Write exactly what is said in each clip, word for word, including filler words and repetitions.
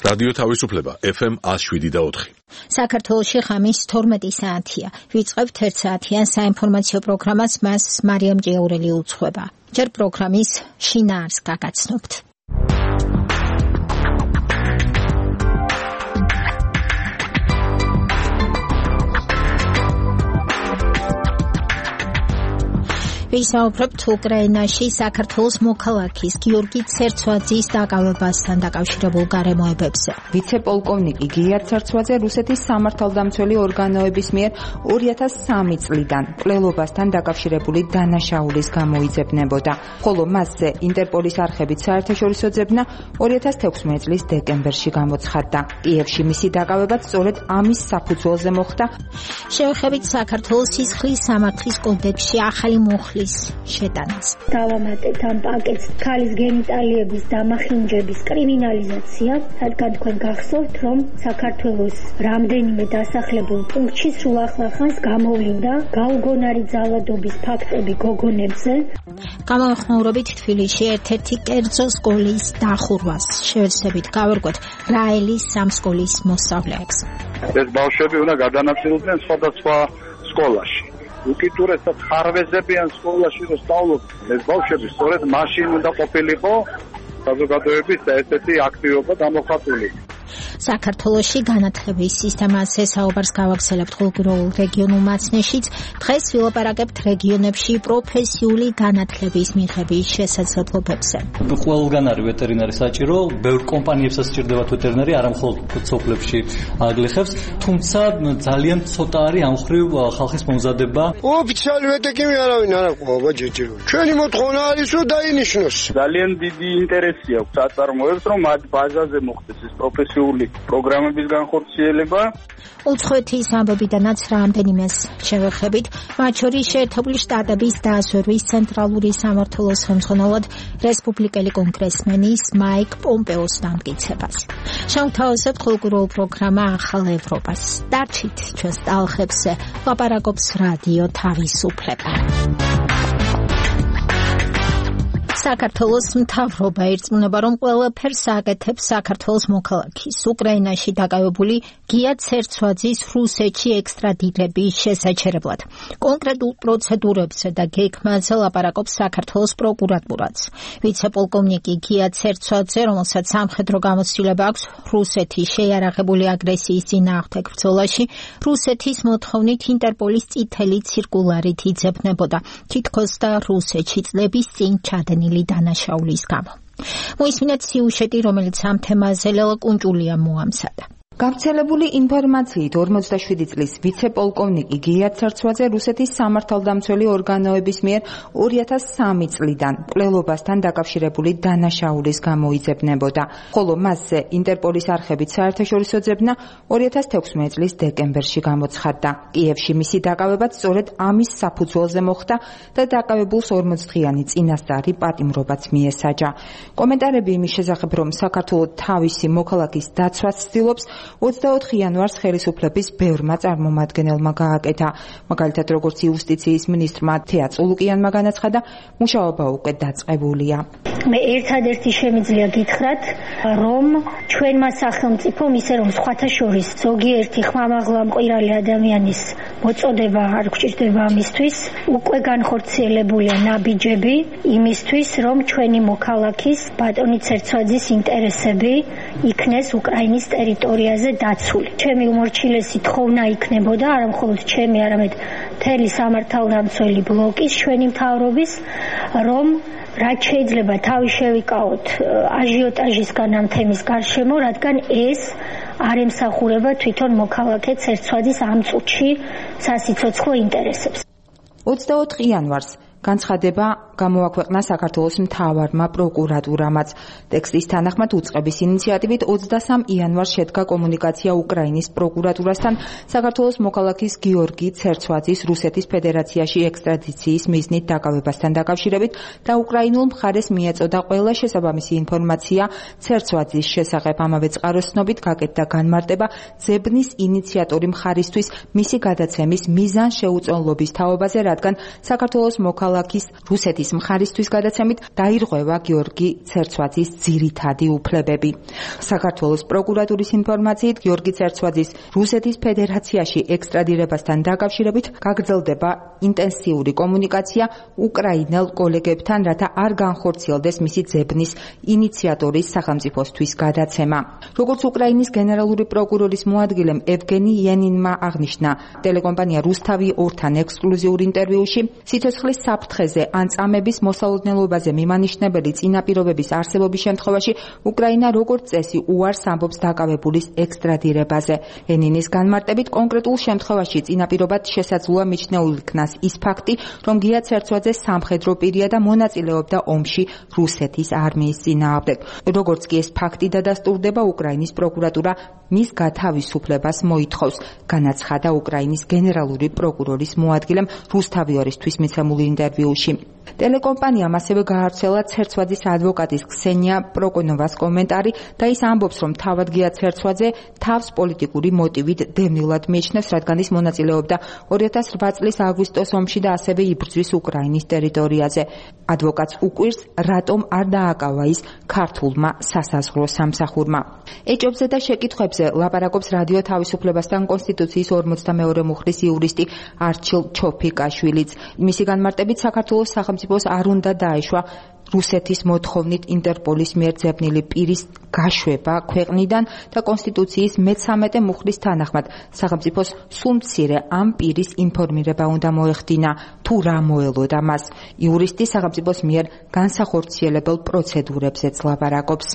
რადიო თავისუფლება ეფ ემ one oh seven point four. საქართველოში ღამის თორმეტი საათია. ვიწყებთ ერთ საათიან საინფორმაციო პროგრამას, მას მარიამ ჭიაურელი უძღვება. ჯერ პროგრამის შინაარსს გაგაცნობთ. ვისაუბრებთ უკრაინაში საქართველოს მოქალაქის გიორგი ცერცვაძის დაკავებასთან დაკავშირებულ გარემოებებზე. ვიცე-პოლკოვნიკი გია ცერცვაძე რუსეთის სამართალდამცველი ორგანოების მიერ two thousand three წლიდან მკვლელობასთან დაკავშირებული დანაშაულის გამოიძებნებოდა, ხოლო მასზე ინტერპოლის არხებით საერთაშორისო ძებნა two thousand sixteen წლის დეკემბერში გამოცხადდა. კიევში მისი დაკავებაც სწორედ ამის საფუძველზე მოხდა. შევეხებით საქართველოს სისხლის სამართლის კოდექსში ახალი მუხლის შეტანას. დავამატეთ ამ პაკეტს ქალის გენიტალიების დამახინჯების კრიმინალიზაცია, რადგან თქვენ გახსოვთ, რომ საქართველოს რამდენიმე დასახლებულ პუნქტში სულ ახლახანს გამოვლინდა გაუგონარი ძალადობის ფაქტები გოგონებზე. გამოვიხმაურებით თბილისში ერთ-ერთი კერძო სკოლის დახურვას. შევეცდებით გავერკვეთ რა ელის სამ სკოლის მოსწავლეებს. ეს ბავშვები უნდა გადანაწილდნენ სხვადასხვა სკოლაში. უკიდურესად ხარვეზებიან სკოლაში რომ სწავლობდნენ. ეს ბავშვები სწორედ მაშინ უნდა ყოფილიყო საზოგადოების ერთ-ერთი აქტივობა გამოხატული. საქართველოში განათლების სისტემას ესაუბარს გავაგზავნებთ ყოველდღიურ რეგიონულ მაცნეშიც. დღეს ვილაპარაკებთ რეგიონებში პროფესიული განათლების მიღების შესაძლებლობებზე. ყველგან არის ვეტერინარი საჭირო, ბევრ კომპანიებსაც სჭირდებათ ვეტერინარი, არა მხოლოდ სოფლებში აგლეხებს, თუმცა ძალიან ცოტა არის ამ ხრივ ხალხის მომზადება. ოფიციალური ვეტეკიმი არავინ არ აყვაობა ჯერჯერ. ჩვენი მოთხოვნა არის რომ დაინიშნოს. ძალიან დიდი ინტერესი აქვს საწარმოებს, რომ მათ ბაზაზე მოხდეს ეს პროფესიული პროგრამების განხორციელება. უცხოეთის ამბებიდანაც რამდენიმეს შევეხებით, მათ შორის შეერთებული შტატების დაზვერვის ცენტრალური სამმართველოს ხელმძღვანელად რესპუბლიკელი კონგრესმენის მაიკ პომპეოს დამტკიცებას. შევთავაზებთ ყოველდღიურ პროგრამა ახალ ევროპას. დარჩით ჩვენს ტალღებზე, ლაპარაკობს რადიო თავისუფლება. საქართველოს მთავრობა ირწმუნება, რომ ყველაფერს აკეთებს საქართველოს მოქალაქის უკრაინაში დაკავებული გია ცერცვაძის რუსეთში ექსტრადირების შესაჩერებლად. კონკრეტულ პროცედურებზე და გეგმაზე ლაპარაკობს საქართველოს პროკურატურაც. ვიცე-პოლკოვნიკი გია ცერცვაძე, რომელსაც სამხედრო გამოცდილება აქვს რუსეთის შეიარაღებული აგრესიის წინააღმდეგ ბრძოლაში, რუსეთის მოთხოვნით ინტერპოლის წითელი ცირკულარით იძებნებოდა, თითქოს და რუსეთში წლების წინ ჩადენილი დანაშაულის გამო. მოისმინეთ სიუჟეტი, რომელიც ამ თემაზე ლელა კუნჭულიამ მოამზადა. გავრცელებული ინფორმაციით forty-seven წლის ვიცე-პოლკოვნიკი გია ცერცვაძე რუსეთის სამართალდამცველი ორგანოების მიერ two thousand three წლიდან მკვლელობასთან დაკავშირებული დანაშაულის გამოიძებნებოდა, ხოლო მასზე ინტერპოლის არხებით საერთაშორისო ძებნა two thousand sixteen წლის დეკემბერში გამოცხადდა. კიევში მისი დაკავებაც სწორედ ამის საფუძველზე მოხდა და დაკავებულს forty დღიანი წინასწარი პატიმრობაც მიესაჯა. კომენტარები იმის შესახებ, რომ საქართველოს თავისი მოქალაქის დაცვას ცდილობს, twenty-fourth იანვარს ხელისუფლების ბევრმა წარმომადგენელმა გააკეთა. მაგალითად, როგორც იუსტიციის მინისტრმა თეა წულუკიანმა განაცხადა, მუშაობა უკვე დაწყებულია. მე ერთადერთი შემიძლია გითხრათ, რომ ჩვენმა სახელმწიფომ, ისე რომ სხვათა შორის ზოგიერთი ხმამაღლა მყირალი ადამიანის მოწოდება არ გვჭირდება ამისთვის, უკვე განხორციელებულია ნაბიჯები იმისთვის, რომ ჩვენი მოქალაქის ბატონი ცერცვაძის ინტერესები იქნეს უკრაინის ტერიტორიაზე დაცული. ჩემი უმორჩილესი თხოვნა იქნებოდა, არა მხოლოდ ჩემი, არამედ მთელი სამართალდამცველი ბლოკის, ჩვენი მთავრობის, რომ რაც შეიძლება თავი შევიკავოთ აჟიოტაჟისგან ამ თემის გარშემო, რადგან ეს არ ემსახურება თვითონ მოქალაქე ცერცვაძის ამ წუთში სასიცოცხლო ინტერესებს. twenty-fourth იანვარს განცხადება გამოაქვეყნა საქართველოს მთავარმა პროკურატურამაც. ტექსტის თანახმად უწყების ინიციატივით twenty-three იანვარს შედგა კომუნიკაცია უკრაინის პროკურატურასთან საქართველოს მოქალაქის გიორგი ცერცვაძის რუსეთის ფედერაციაში ექსტრადიციის მიზნით დაკავებასთან დაკავშირებით და უკრაინულ მხარეს მიეწოდა ყველა შესაბამისი ინფორმაცია ცერცვაძის შესახებ. ამავე წყაროს ცნობით გაკეთდა განმარტება ძებნის ინიციატორი მხარისთვის მისი გადაცემის მიზანშეუწონლობის თაობაზე, რადგან საქართველოს მოქალაქის მოქალაქის რუსეთის მხარისთვის გადაცემით დაირღვევა გიორგი ცერცვაძის ძირითადი უფლებები. საქართველოს პროკურატურის ინფორმაციით გიორგი ცერცვაძის რუსეთის ფედერაციაში ექსტრადირებასთან დაკავშირებით გაგრძელდება ინტენსიური კომუნიკაცია უკრაინელ კოლეგებთან, რათა არ განხორციელდეს მისი ძებნის ინიციატორის სახელმწიფოსთვის გადაცემა. როგორც უკრაინის გენერალური პროკურორის მოადგილემ ევგენი იანინმა აღნიშნა ტელეკომპანია რუსთავი ორთან ექსკლუზიურ ინტერვიუში, სიცოცხლის საფრთხეზე ან წამების მოსალოდნელობაზე მიმანიშნებელი წინაპირობების არსებობის შემთხვევაში უკრაინა როგორც წესი უარს ამბობს დაკავებულის ექსტრადირებაზე. ენინის განმარტებით კონკრეტულ შემთხვევაში წინაპირობად შესაძლოა მიჩნეულ იქნას ის ფაქტი, რომ გია ცერცვაძე სამხედრო პირია და მონაწილეობდა ომში რუსეთის არმიის წინააღმდეგ. როგორც კი ეს ფაქტი დადასტურდება, უკრაინის პროკურატურა მის გათავისუფლებას მოითხოვს, განაცხადა უკრაინის გენერალური პროკურორის მოადგილემ რუსთავი ორისთვის მიცემულ ინტერვიუში. ტელეკომპანიამ ასევე გაავრცელა ცერცვაძის ადვოკატის ქსენია პროკონოვას კომენტარი და ის ამბობს, რომ თავად გია ცერცვაძე თავს პოლიტიკური მოტივით დევნილად მიიჩნევს, რადგან ის მონაწილეობდა ორი ათას რვა წლის აგვისტოს ომში და ასევე იბრძვის უკრაინის ტერიტორიაზე. ადვოკატს უკვირს, რატომ არ დააკავა ის ქართულმა სასაზღვრო სამსახურმა. ეჭობზე და შეკითხვებზე ლაპარაკობს რადიო თავისუფლებასთან კონსტიტუციის ორმოცდამეორე მუხლის იურისტი არჩილ ჩოფიკაშვილიც. მისი განმარტებით საქართველოს სახელმწიფოს არ უნდა დაეშვა რუსეთის მოთხოვნით ინტერპოლის მიერ ძებნილი პირის გაშვება ქვეყნიდან და კონსტიტუციის მეცამეტე მუხლის თანახმად სახელმწიფოს სულ მცირე ამ პირის ინფორმირება უნდა მოეხდინა, თუ რა მოელოდა მას. იურისტი სახელმწიფოს მიერ განსახორციელებელ პროცედურებზეც ლაპარაკობს.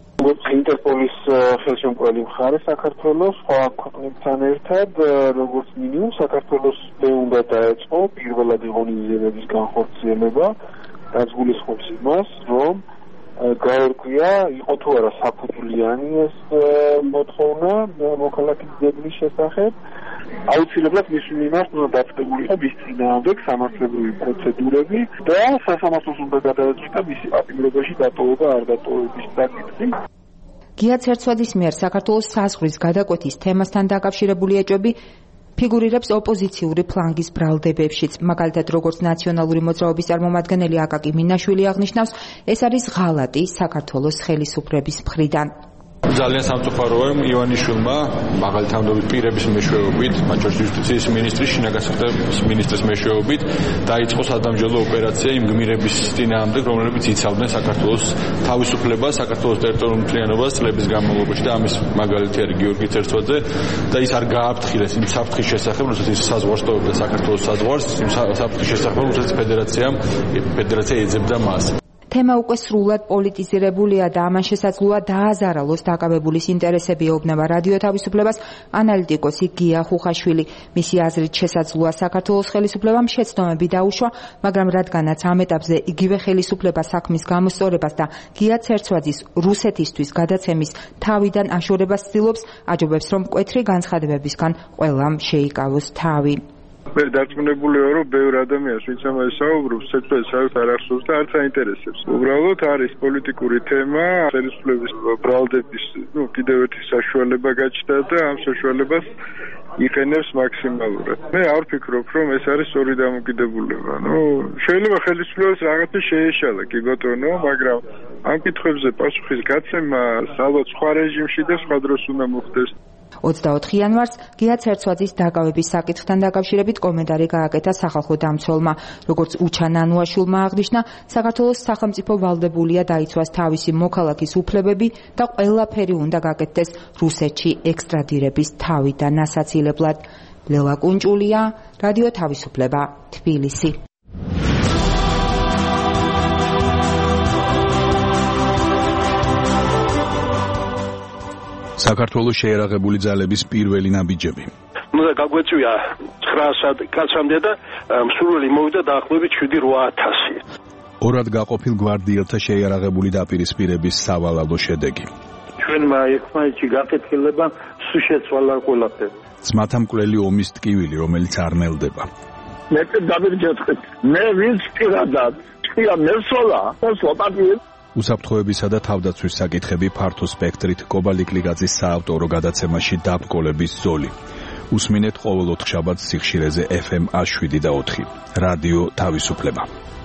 ინტერპოლის ხელშემწყობელი მხარე საქართველოს სხვა ქვეყნებთან ერთად, როგორც მინიმუმ საქართველოს უნდა დაეწყო პირველადი ღონისძიებების განხორციელება, რაც გულისხმობს იმას, რომ გაერკვია, იყო თუ არა საფუძვლიანი ეს მოთხოვნა მოქალაქის ძებნის შესახებ, აუცილებლად მის მიმართ უნდა დაწყებულიყო მის წინააღმდეგ სამართლებრივი პროცედურები და სასამართლოს უნდა გადაეწყვიტა მისი პატიმრობაში დატოვება არ დატოვების საკითხი. გია ცერცვაძის მიერ საქართველოს საზღვრის გადაკვეთის თემასთან დაკავშირებული ეჭვები ფიგურირებს ოპოზიციური ფლანგის ბრალდებებშიც. მაგალითად, როგორც ნაციონალური მოძრაობის წარმომადგენელი აკაკი მინაშვილი აღნიშნავს, ეს არის ღალატი საქართველოს ხელისუფლების მხრიდან. ძალიან სამწუხაროა, რომ ივანიშვილმა მაღალთანადობის პირების მეშვეობით, მათ შორის იუსტიციის მინისტრის, შინაგან საქმეების მინისტრის მეშვეობით დაიწყო სადამჯელო ოპერაცია იმ გმირების წინააღმდეგ, რომლებიც იცავდნენ საქართველოს თავისუფლებას, საქართველოს ტერიტორიულ მთლიანობას წლების განმავლობაში და ამის მაგალითი არის გიორგი ცერცვაძე და ის არ გააფრთხილეს იმ საფრთხის შესახებ, როდესაც ის საზღვარს ტოვებდა საქართველოს საზღვარს, იმ საფრთხის შესახებ, როდესაც ფედერაციამ ფედერაცია ეძებდა მას. თემა უკვე სრულად პოლიტიზირებულია და ამან შესაძლოა დააზარალოს დაკავებულის ინტერესები, ეუბნება რადიო თავისუფლებას ანალიტიკოსი გია ხუხაშვილი. მისი აზრით შესაძლოა საქართველოს ხელისუფლებამ შეცდომები დაუშვა, მაგრამ რადგანაც ამ ეტაპზე იგივე ხელისუფლება საქმის გამოსწორებას და გია ცერცვაძის რუსეთისთვის გადაცემის თავიდან აშორებას ცდილობს, აჯობებს, რომ მკვეთრი განცხადებებისგან ყველამ შეიკავოს თავი. მე დარწმუნებული ვარ, რომ ბევრ ადამიანს, ვინც ამაზე საუბრობს, ცერცვაძე საერთოდ არ ახსოვს და არც აინტერესებს. უბრალოდ არის პოლიტიკური თემა, ხელისუფლების ბრალდების, ну, კიდევ ერთი საშუალება გაჩნდა და ამ საშუალებას იყენებს მაქსიმალურად. მე არ ვფიქრობ, რომ ეს არის ორი დამოკიდებულება. ну, შეიძლება ხელისუფლებას რაღაცა შეეშალა, კი ბატონო, მაგრამ ამ კითხვებზე პასუხის გაცემა ალბათ სხვა რეჟიმში და სხვა დროს უნდა მოხდეს. ოცდაოთხი იანვარს გია ცერცვაძის დაკავების საკითხთან დაკავშირებით კომენტარი გააკეთა სახალხო დამცველმა. როგორც უჩა ნანუაშვილმა აღნიშნა, საქართველოს სახელმწიფო ვალდებულია დაიცვას თავისი მოქალაქის უფლებები და ყველაფერი უნდა გაკეთდეს რუსეთში ექსტრადირების თავიდან ასაცილებლად. ლელა კუნჭულია, რადიო თავისუფლება, თბილისი. საქართველოს შეერაღებული ძალების პირველი ნაბიჯები. უნდა გაგვეწვია ცხრა კაცამდე და მსურველი მოვიდა დაახლოებით შვიდი რვა ათასი. ორად გაყოფილ გვარდიელთა შეიარაღებული დაპირისპირების სავალალო შედეგი. ჩვენმა ერთმანეთში გაკეთილება სულ შეცვალა ყველაფერი. ძმათა მკვლელი ომის ტკივილი, რომელიც არ ნელდება. მე დავირჯეთყეთ. მე ვინც პირადად თქვია მესოლა, მოსლაპატი უსაფრთხოებისა და თავდაცვის საკითხები ფართო სპექტრით კობალიკლიგაძის საავტორო გადაცემაში დაბრკოლების ზოლი. უსმინეთ ყოველ ოთხშაბათს სიხშირეზე ეფ ემ ას შვიდი და ოთხი. რადიო თავისუფლება.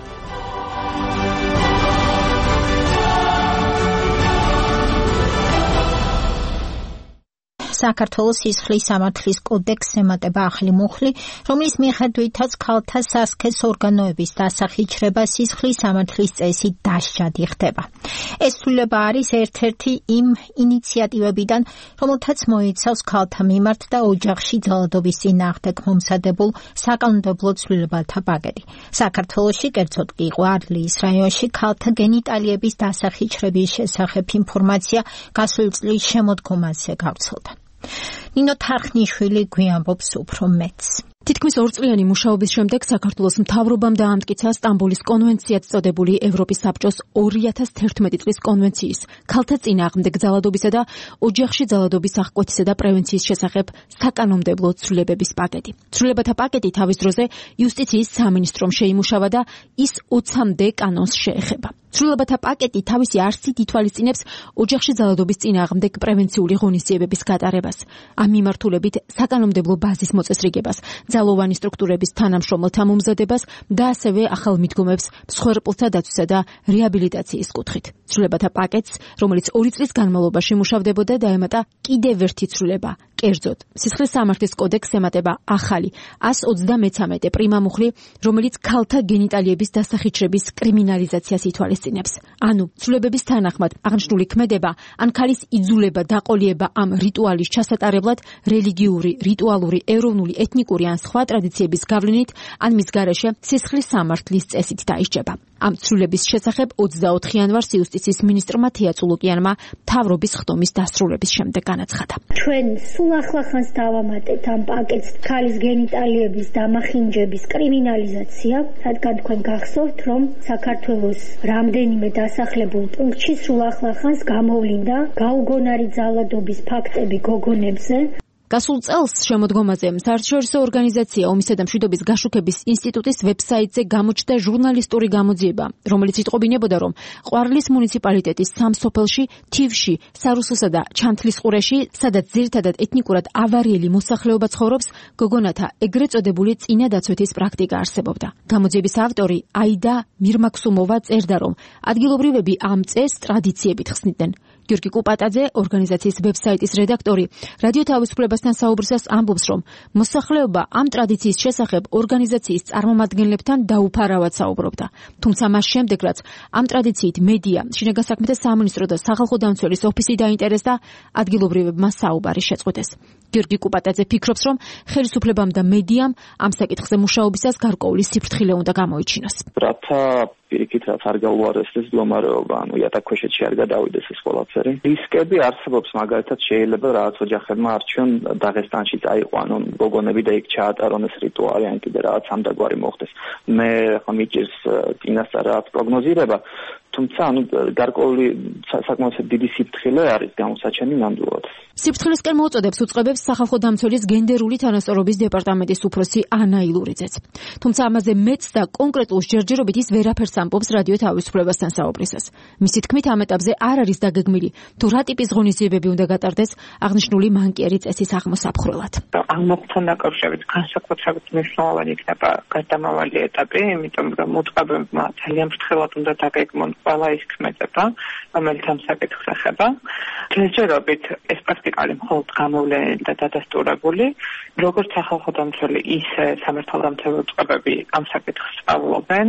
საქართველოს სისხლის სამართლის კოდექსს ემატება ახალი მუხლი, რომლის მიხედვითაც ქალთა სასქეს ორგანოების დასახიჩრება სისხლის სამართლის წესით დასჯადი ხდება. ეს ცვლილება არის ერთ-ერთი იმ ინიციატივებიდან, რომელთაც მოიცავს ქალთა მიმართ და ოჯახში ძალადობის წინააღმდეგ მომზადებულ საკანონმდებლო ცვლილებათა პაკეტი. საქართველოში, კერძოდ კი ყვარლის რაიონში ქალთა გენიტალიების დასახიჩრების შესახებ ინფორმაცია გასული წლის შემოდგომაზე გავრცელდა. ნინო თარხნიშვილი გვიამბობს უფრო მეტს. თითქმის ორწლიანი მუშაობის შემდეგ საქართველოს მთავრობამ დაამტკიცა სტამბოლის კონვენციად წოდებული ევროპის საბჭოს ორი ათას თერთმეტი წლის კონვენციის ქალთა წინააღმდეგ ძალადობისა და ოჯახში ძალადობის აღკვეთისა და პრევენციის შესახებ საკანონმდებლო ცვლილებების პაკეტი. ცვლილებათა პაკეტი თავის დროზე იუსტიციის სამინისტრომ შეიმუშავა და ის ოცამდე კანონს შეეხება. ცვლილებათა პაკეტი თავისი არსით ითვალისწინებს ოჯახში ძალადობის წინააღმდეგ პრევენციული ღონისძიებების გატარებას, ამ მიმართულებით საკანონმდებლო ბაზის მოწესრიგებას, ძალოვანი სტრუქტურების თანამშრომელთა მომზადებას და ასევე ახალ მიდგომებს მსხვერპლთა დაცვისა და რეაბილიტაციის კუთხით. ცვლილებათა პაკეტს, რომელიც ორი წლის განმავლობაში მუშავდებოდა, დაემატა კიდევ ერთი ცვლილება. კერძოდ, სისხლის სამართლის კოდექსს ემატება ახალი ას ოცდამეცამეტე პრიმა მუხლი, რომელიც ქალთა გენიტალიების დასახიჩრების კრიმინალიზაციას ითვალისწინებს. ანუ, ცვლილებების თანახმად აღნიშნული ქმედება ან ქალის იძულება დაყოლიება ამ რიტუალის ჩასატარებლად რელიგიური, რიტუალური, ეროვნული, ეთნიკური ან სხვა ტრადიციების გავლენით ან მის გარეშე სისხლის სამართლის წესით დაისჯება. ამ ცვლილების შესახებ ოცდაოთხ იანვარს იუსტიციის მინისტრმა თია წულუკიანმა მთავრობის ხდომის დასრულების შემდეგ განაცხადა. ჩვენ სულ ახლახანს დავამატეთ ამ პაკეტს ქალის გენიტალიების დამახინჯების კრიმინალიზაცია, რადგან თქვენ გახსოვთ, რომ საქართველოს რამდენიმე დასახლებულ პუნქტში სულ ახლახანს გამოვლინდა გაუგონარი ძალადობის ფაქტები გოგონებზე. გასულ წელს შემოდგომაზე საერთაშორისო ორგანიზაცია ომისა და მშვიდობის გაშუქების ინსტიტუტის ვებსაიტზე გამოჩნდა ჟურნალისტური გამოძიება, რომელიც იტყობინებოდა, რომ ყვარლის მუნიციპალიტეტის სამ სოფელში, თივში, სარუსოსა და ჩანთლისყურეში, სადაც ძირითადად ეთნიკურად ავარიელი მოსახლეობა ცხოვრობს, გოგონათა ეგრეთ წოდებული წინადაცვეთის პრაქტიკა არსებობდა. გამოძიების ავტორი აიდა მირმაქსუმოვა წერდა, რომ ადგილობრივები ამ წესს ტრადიციებით ხსნიდნენ. გიორგი კუპატაძე, ორგანიზაციის ვებსაიტის რედაქტორი, რადიო თავისუფლებასთან საუბრისას ამბობს, რომ მოსახლეობა ამ ტრადიციის შესახებ ორგანიზაციის წარმომადგენლებთან დაუფარავად საუბრობდა. თუმცა მას შემდეგ, რაც ამ ტრადიციით მედია, შინაგან საქმეთა სამინისტრო და სახალხო დამცველის ოფისი დაინტერესდა, ადგილობრივებმა საუბარი შეწყვეტეს. გიორგი კუპატაძე ფიქრობს, რომ ხელისუფლებამ და მედიამ ამ საკითხზე მუშაობისას გარკვეული სიფრთხილე უნდა გამოიჩინოს. რათა პირიქით რაც არ გაუარესდეს მდგომარეობა, ანუ იატაკქვეშეთში არ გადავიდეს ეს ყველაფერი. რისკები არსებობს, მაგალითად შეიძლება რაღაც ოჯახებმა არჩიონ დაღესტანში წაიყვანო გოგონები და იქ ჩაატარონ ეს რიტუალი, ან კიდე რაღაც ამდაგვარი მოხდეს. მე ხომ მიჭირს წინასწარ რაღაც პროგნოზირება, თუმცა ანუ გარკვეული საკმაოდ დიდი სიფრთხილე არის გამოსაჩენი ნამდვილად. სიფრთხილესკენ მოუწოდებს უწყებებს სახალხო დამცველის გენდერული თანასწორობის დეპარტამენტის უფროსი ანა ილურიძეც. თუმცა ამაზე მეც და კონკრეტულ ჯერჯერობით ის ვერაფერს ამბობს რადიო თავისუფლებასთან საუბრისას. მისი თქმით, ამ ეტაპზე არ არის დაგეგმილი, თუ რა ტიპის ღონისძიებები უნდა გატარდეს აღნიშნული მანკიერი წესის აღმოსაფხვრელად. ამ მოხდთან დაკავშირებით განსაკუთრებით მნიშვნელოვანი იქნება გარდამავალი ეტაპი, იმიტომ რომ უწყებებმა ძალიან ფრთხილად უნდა დაგეგმონ ყველა ის ქმედება, რომელიც ამ საკითხს ეხება. ჯერჯერობით ეს პრაქტიკალი მხოლოდ გამოვლენილი და დადასტურებული, როგორც სახალხო დამცველი, ისე სამართალდამცავი უწყებები ამ საკითხს სწავლობენ.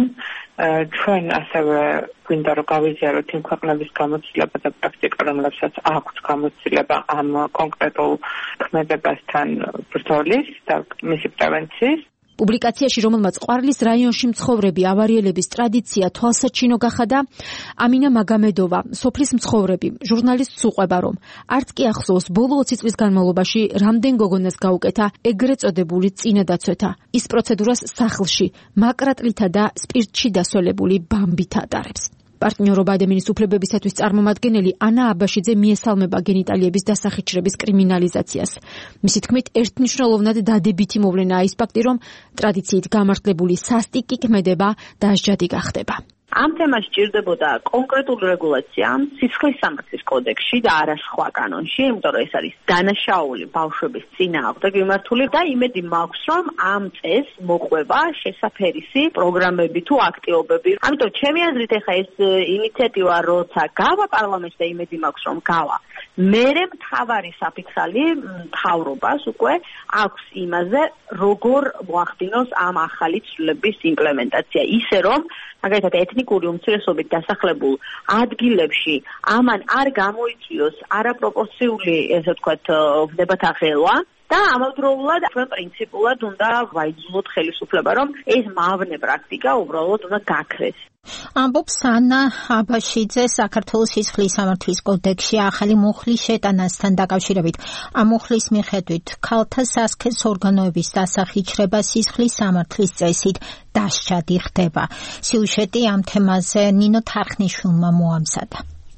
ჩვენ ასევე გვინდა რომ გავიზიაროთ იმ ქვეყნების გამოცდილება და პრაქტიკა, რომლებსაც აქვს გამოცდილება ამ კონკრეტულ ქმედებასთან ბრძოლის და მისი პრევენციის. პუბლიკაციაში, რომელმაც ყვარლის რაიონში მცხოვრები ავარიელების ტრადიცია თვალსაჩინო გახადა, ამინა მაგამედოვა, სოფლის მცხოვრები, ჟურნალისტს უყვება, რომ არც კი ახსოვს ბოლო ოცი წლის განმავლობაში რამდენ გოგონას გაუკეთა ეგრეთ წოდებული წინადაცვეთა. ის პროცედურას სახლში, მაკრატლითა და სპირტში დასველებული ბამბით ატარებს. პარტნიორობა ადამიანის უფლებებისათვის წარმომადგენელი ანა აბაშიძე მიესალმება გენიტალიების დასახიჩრების კრიმინალიზაციას. მისი თქმით, ერთმნიშვნელოვნად დადებითი მოვლენაა ის ფაქტი, რომ ტრადიციით გამართლებული სასტიკი ქმედება დასჯადი გახდება. ამ თემას სჭირდებოდა კონკრეტული რეგულაცია სისხლის სამართლის კოდექსში და არა სხვა კანონში, იმიტომ რომ ეს არის დანაშაული ბავშვების წინააღმდეგ მიმართული და იმედი მაქვს, რომ ამ წესს მოყვება შესაფერისი პროგრამები თუ აქტივობები. ამიტომ ჩემი აზრით ეხა ეს ინიციატივა როცა გავა პარლამენტში და იმედი მაქვს, რომ გავა, მერე მთავარი საფიქსალი მთავრობას უკვე აქვს იმაზე, როგორ მოახდინოს ამ ახალი ცვლილების იმპლემენტაცია, ისე რომ მაგალითად ეთნიკური უმცირესობით დასახლებულ ადგილებში ამან არ გამოიწვიოს არაპროპორციული, ესე ვთქვათ, ვნებათა ღელვა და ამავდროულად ჩვენ პრინციპულად უნდა ვაიძულოთ ხელისუფლება, რომ ეს მავნე პრაქტიკა უბრალოდ უნდა გაქრეს. ამბობს ანა აბაშიძე საქართველოს სისხლის სამართლის კოდექსში ახალი მუხლის შეტანასთან დაკავშირებით. ამ მუხლის მიხედვით ქალთა სასქეს ორგანოების დასახიჩრება სისხლის სამართლის წესით დასჯადი ხდება. სიუჟეტი ამ თემაზე ნინო თარხნიშვილმა მოამზადა.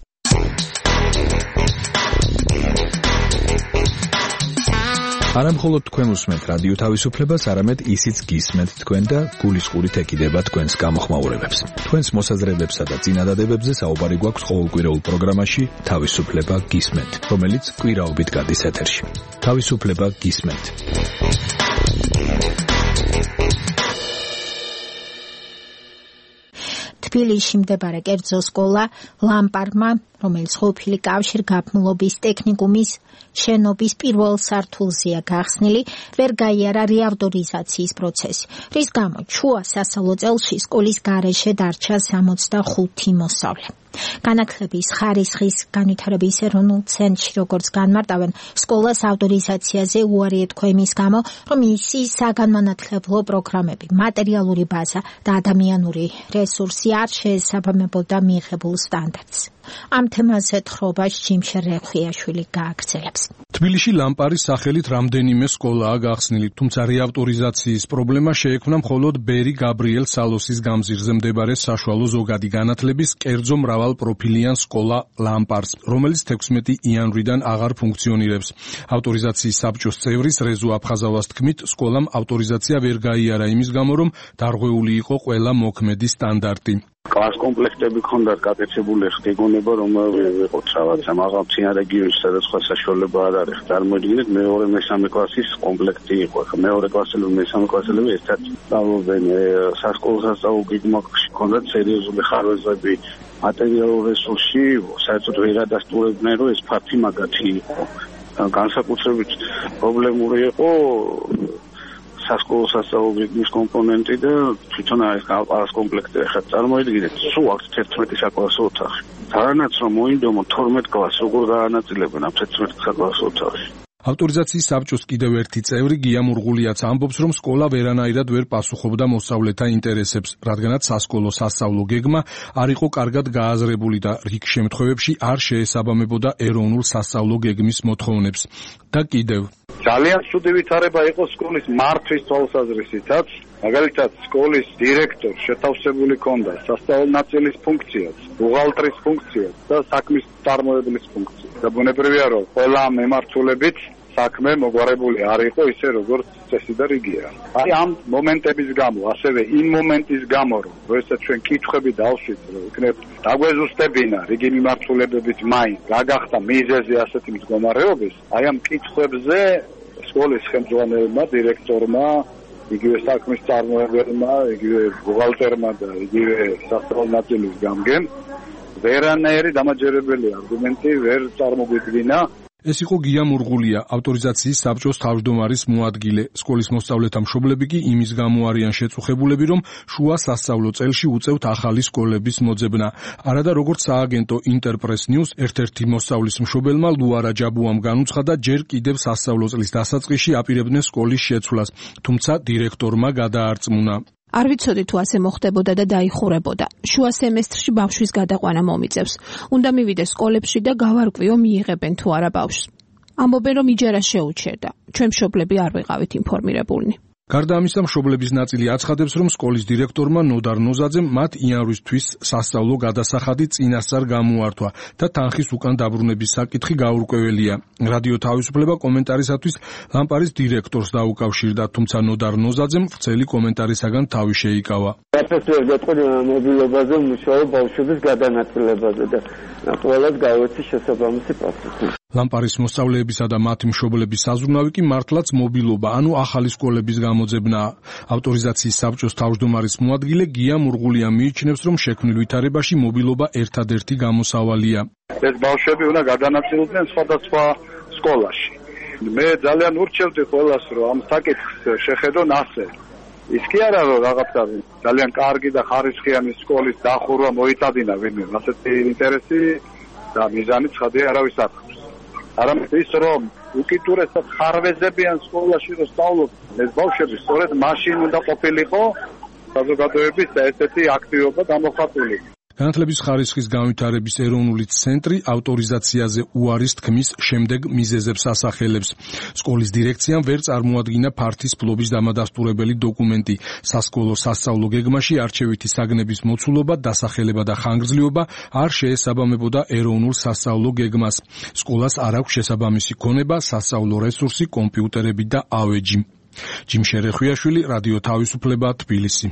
არა მხოლოდ თქვენ უსმენთ რადიო თავისუფლებას, არამედ ისიც გისმენთ თქვენ და გულისყურით ეკიდება თქვენს გამოხმაურებებს. თქვენს მოსაზრებებსა და წინადადებებზე საუბარი გვაქვს ყოველკვირეულ პროგრამაში თავისუფლება გისმენთ, რომელიც კვირაობით გადის ეთერში. თავისუფლება გისმენთ. თბილისში მდებარე კერძო სკოლა ლამპარმა, რომელიც ყოფილი კავშირგაბმულობის ტექნიკუმის შენობის პირველ სართულზეა გახსნილი, ვერ გაიარა რეავტორიზაციის პროცესი, რის გამოც შუა სასწავლო წელში სკოლის გარეშე დარჩა სამოცდახუთი მოსწავლე. განათლების ხარისხის განვითარების ეროვნულ ცენტრში, როგორც განმარტავენ, სკოლას ავტორიზაციაზე უარი ეთქვა იმის გამო, რომ ისი საგანმანათლებლო პროგრამები, მატერიალური ბაზა და ადამიანური რესურსი არ შეესაბამებოდა მიღებულ სტანდარტს. ამ თემაზე თხრობას ჯიმშე რეხვიაშვილი გააგრძელებს. თბილისში ლამპარის სახელით რამდენიმე სკოლაა გახსნილი, თუმცა რეავტორიზაციის პრობლემა შეექმნა მხოლოდ ბერი გაბრიელ სალოსის გამზირზე მდებარე საშუალო ზოგადი განათლების კერძო მრავალპროფილიან სკოლა ლამპარს, რომელიც თექვსმეტი იანვრიდან აღარ ფუნქციონირებს. ავტორიზაციის საბჭოს წევრის რეზო აფხაზავას თქმით, სკოლამ ავტორიზაცია ვერ გაიარა იმის გამო, რომ დარღვეული იყო ყველა მოქმედი სტანდარტი. კლას კომპლექტები ქონდათ გაკეთებული, ხდიგონება რომ ვიყოთ რაღაცა მაღალმთიან რეგიონში, სადაც სხვა საშუალება არ არის. წარმოიდგინეთ, მეორე მესამე კლასის კომპლექტი იყო. მეორე კლასელები, მესამე კლასელები ერთად სწავლობენ სასკოლო სასწავლო გეგმაში, ქონდათ სერიოზული ხარვეზები მატერიალურ რესურსში, საერთოდ ვერ ადასტურებდნენ, რომ ეს ფაქტი მაგათი იყო. განსაკუთრებით პრობლემური იყო სასკოლო სასწავლო გეგმის კომპონენტი და თვითონ ეს კლას კომპლექტი. ახლა წარმოიდგინეთ, სულ აქვს თერთმეტი საკლასო ოთახი. თანაც რომ მოინდომო თორმეტ კლასს როგორ გაანაწილებენ ამ თერთმეტ საკლასო ოთახში. ავტორიზაციის საბჭოს კიდევ ერთი წევრი გია მურღულიაც ამბობს, რომ სკოლა ვერანაირად ვერ პასუხობდა მოსწავლეთა ინტერესებს, რადგანაც სასკოლო სასწავლო გეგმა არ იყო კარგად გააზრებული და რიგ შემთხვევებში არ შეესაბამებოდა ეროვნულ სასწავლო გეგმის მოთხოვნებს. და კიდევ ძალიან ცუდი ვითარება იყო სკოლის მართვის თვალსაზრისითაც. მაგალითად, სკოლის დირექტორს შეთავსებული ჰქონდა სასწავლო ნაწილის ფუნქციაც, ბუღალტრის ფუნქციაც და საქმის წარმოებლის ფუნქციაც. და ბუნებრივია, რომ ყველა მემართულებით საქმე მოგვარებული არ იყო ისე, როგორც წესი და რიგია. აი ამ მომენტების გამო, ასევე იმ მომენტის გამო, რომ როდესაც ჩვენ კითხვები დავშვით, რომ იქნებ დაგვეზუსტებინა რიგი მიმართულებებით მაინც გაგახდა მიზეზი ასეთი მდგომარეობის, აი ამ კითხვებზე სკოლის ხელმძღვანელმა, დირექტორმა, იგივე საქმის წარმოებელმა, იგივე ბუღალტერმა და იგივე სასწავლო ნაწილის გამგემ ვერანაირი დამაჯერებელი არგუმენტი ვერ წარმოგვიდგინა. ეს იყო გია მურღულია, ავტორიზაციის საბჭოს თავმჯდომარის მოადგილე. სკოლის მოსწავლეთა მშობლები კი იმის გამო არიან შეწუხებულები, რომ შუა სასწავლო წელში უწევთ ახალი სკოლების მოძებნა. არადა როგორც სააგენტო ინტერპრეს ნიუს ერთ-ერთი მოსწავლის მშობელმა ლუარა ჯაბუამ განუცხადა, ჯერ კიდევ სასწავლო წლის დასაწყისში აპირებდნენ სკოლის შეცვლას, თუმცა დირექტორმა გადაარწმუნა. არ ვიცოდი თუ ასე მოხდებოდა და დაიხურებოდა. შუა სემესტრში ბავშვის გადაყვანა მომიწევს. უნდა მივიდეს სკოლებში და გავარკვიო მიიღებენ თუ არა ბავშვს. ამბობენ რომ იჯარა შეუჩერდა. ჩვენ მშობლები არ ვიყავით ინფორმირებულნი. გარდა ამისა, მშობლების ნაწილი აცხადებს, რომ სკოლის დირექტორმა ნოდარ ნოზაძემ მათ იანვრისთვის სასწავლო გადასახადი წინასწარ გამოართვა და თანხის უკან დაბრუნების საკითხი გაურკვეველია. რადიო თავისუფლება კომენტარისათვის ლამპარის დირექტორს დაუკავშირდა, თუმცა ნოდარ ნოზაძემ ვრცელი კომენტარისაგან თავი შეიკავა. Professor Gatquri mobilobაზე მუშაობ ბავშვების გადანაწილებაზე და ყველას გავეცი შესაბამისი პასუხი. ლამპარის მოსწავლეებისა და მათი მშობლების საზრუნავი კი მართლაც მობილობა, ანუ ახალი სკოლების გამოძებნაა. ავტორიზაციის საბჭოს თავმჯდომარის მოადგილე გია მურღულია მიიჩნევს, რომ შექმნილ ვითარებაში მობილობა ერთადერთი გამოსავალია. ეს ბავშვები უნდა გადანაწილდნენ სხვადასხვა სკოლაში. მე ძალიან ურჩევდი ყველას, რომ ამ საკითხს შეხედონ ასე. ის კი არა რომ რაღაცა ძალიან კარგი და ხარისხიანი სკოლის დახურვა მოიტადინა ვინმე ასეთი ინტერესი და მიზანი ცხადია არავის არ აქვს. არამედ ის რომ უკიდურესად ხარვეზებიან სკოლაში რომ სწავლობდნენ ეს ბავშვები სწორედ მაშინ უნდა ყოფილიყო საზოგადოების ესეთი აქტივობა გამოხატული. განათლების ხარისხის განვითარების ეროვნული ცენტრი ავტორიზაციაზე უარის თქმის შემდეგ მიზეზებს ასახელებს. სკოლის დირექციამ ვერ წარმოადგინა ფართის ფლობის დამადასტურებელი დოკუმენტი. სასკოლო სასწავლო გეგმაში არჩევითი საგნების მოცულობა, დასახელება და ხანგრძლივობა არ შეესაბამებოდა ეროვნულ სასწავლო გეგმას. სკოლას არ აქვს შესაბამისი ქონება, სასწავლო რესურსი, კომპიუტერები და ავეჯი. ჯიმ შერეხვიაშვილი, რადიო თავისუფლება, თბილისი.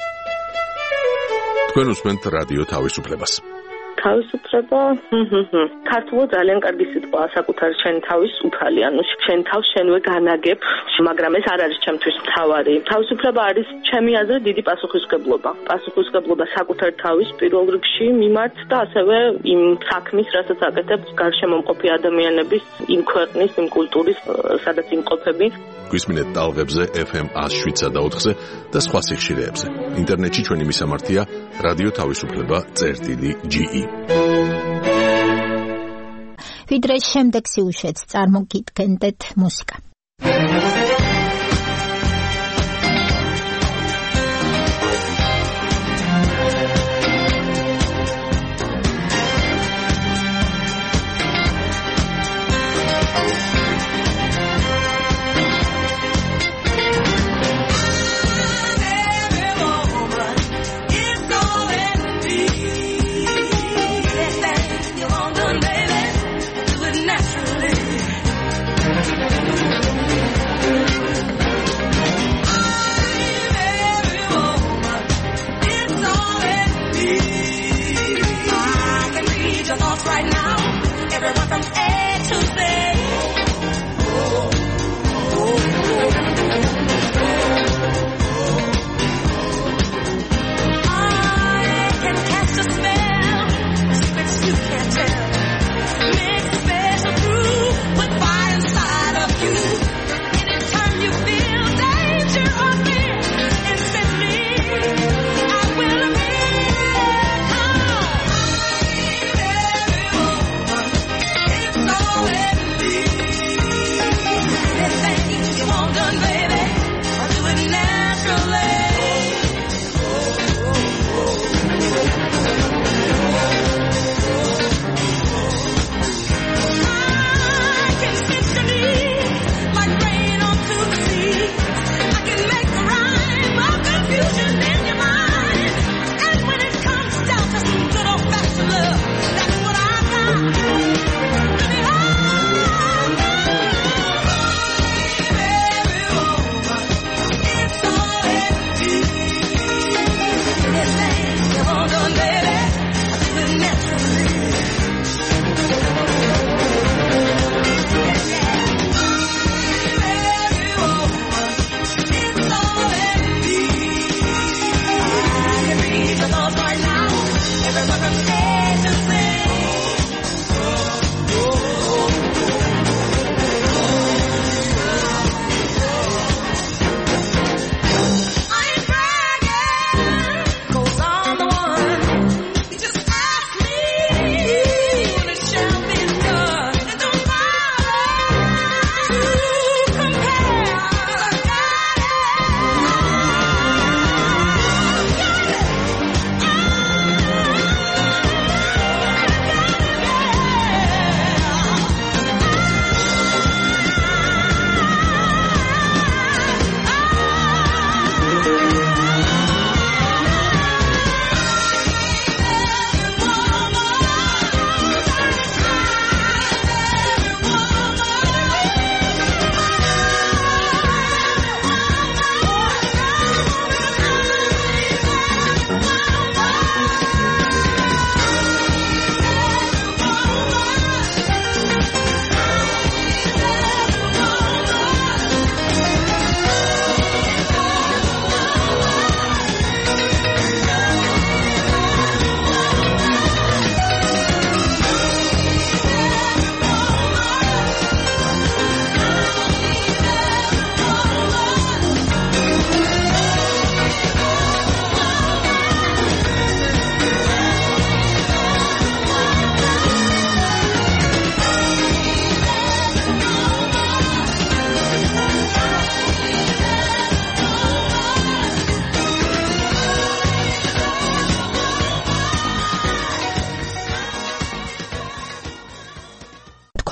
თქვენ უსმენთ რადიო თავისუფლებას. თავისუფლება, ქართულად ძალიან კარგი სიტყვაა, საკუთარი შენ თავის უფალი, ანუ შენ თავს შენვე განაგებ, მაგრამ ეს არ არის ჩემთვის მთავარი. თავისუფლება არის ჩემი აზრით დიდი პასუხისმგებლობა. პასუხისმგებლობა საკუთარ თავის პირველ რიგში მიმართ და ასევე იმ საქმის, რასაც აკეთებს გარშემომყოფი ადამიანების, იმ ქვეყნის, იმ კულტურის, სადაც იმყოფები. გვისმინეთ ტალღებზე ეფ ემ ათს შვიდსა და ოთხზე და სხვა სიხშირეებზე. ინტერნეტში ჩვენი მისამართია რადიო თავისუფლება წერტილი ჯი ი. ვიდრე შემდეგ სიუჟეტს წარმოგიდგენდეთ მუსიკა. Naturally.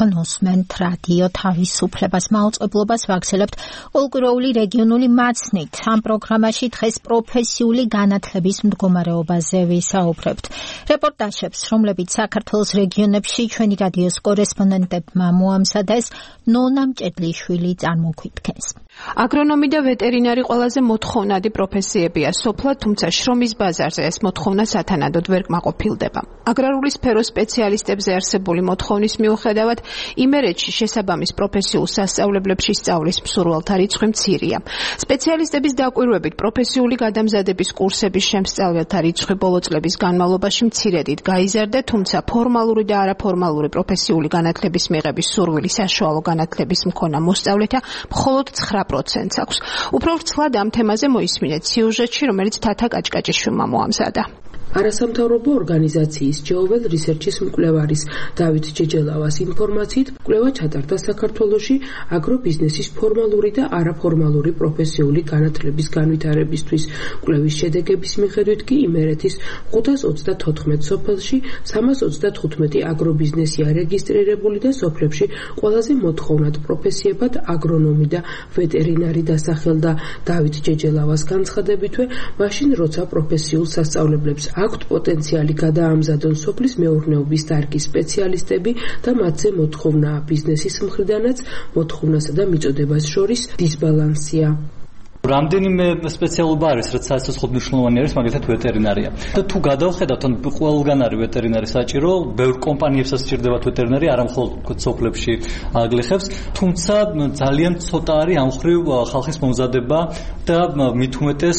თქვენ უსმენთ რადიო თავისუფლებას მაუწყებლობას ვაგრძელებთ ყოველკვირეული რეგიონული მაცნით. ამ პროგრამაში დღეს პროფესიული განათლების მდგომარეობაზე ვისაუბრებთ. რეპორტაჟებს, რომლებიც საქართველოს რეგიონებში ჩვენი რადიოს კორესპონდენტებმა მოამზადეს, ნონა მჭედლიშვილი წარმოგვიდგენს. აგრონომი და ვეტერინარი ყველაზე მოთხოვნადი პროფესიებია სოფლად, თუმცა შრომის ბაზარზე ეს მოთხოვნა სათანადოდ ვერ კმაყოფილდება. აგრარული სფეროს სპეციალისტებზე არსებული მოთხოვნის მიუხედავად, იმერეთში შესაბამის პროფესიულ სასწავლებლებში სწავლის მსურველთა რიცხვი მცირეა. სპეციალისტების დაკვირვებით პროფესიული გადამზადების კურსების შემსწავლელთა რიცხვი ბოლო წლების განმავლობაში მცირედით გაიზარდა, თუმცა ფორმალური და არაფორმალური პროფესიული განათლების მიღების სურვილი საშუალო განათლების მქონა მოსწავლეთა მხოლოდ ცხრა პროცენტს აქვს. უფრო ვრცლად ამ თემაზე მოისმინეთ სიუჟეტში, რომელიც თათა კაჭკაჭიშვილმა მოამზადა. არასამთავრობო ორგანიზაციის ჯეოველ რისერჩის მკვლევარის დავით ჯეჯელავას ინფორმაციით, მკვლევა ჩატარდა საქართველოში აგრობიზნესის ფორმალური და არაფორმალური პროფესიული განათლების განვითარებისთვის. მკვლევის შედეგების მიხედვით კი იმერეთის ხუთას ოცდათოთხმეტ სოფელში სამას ოცდათხუთმეტი აგრობიზნესია რეგისტრირებული და სოფლებში ყველაზე მოთხოვნად პროფესიებად აგრონომი და ვეტერინარი დასახელდა. დავით ჯეჯელავას განცხადებითვე, მაშინ როცა პროფესიულ სასწავლებლებს აქვთ პოტენციალი გადაამზადონ სოფლის მეურნეობის დარგის სპეციალისტები და მათზე მოთხოვნაა ბიზნესის მხრიდანაც მოთხოვნასა და მიწოდებას შორის დისბალანსია. რამდენიმე სპეციალობა არის, რაც საერთოდ მნიშვნელოვანი არის, მაგალითად ვეტერინარია. და თუ გადავხედავთ, ან ყველგან არის ვეტერინარი საჭირო, ბევრ კომპანიებსაც სჭირდებათ ვეტერინარი, არა მხოლოდ სოფლებში აგლეხებს, თუმცა ძალიან ცოტა არის ამ ხრივ ხალხის მომზადება და მით უმეტეს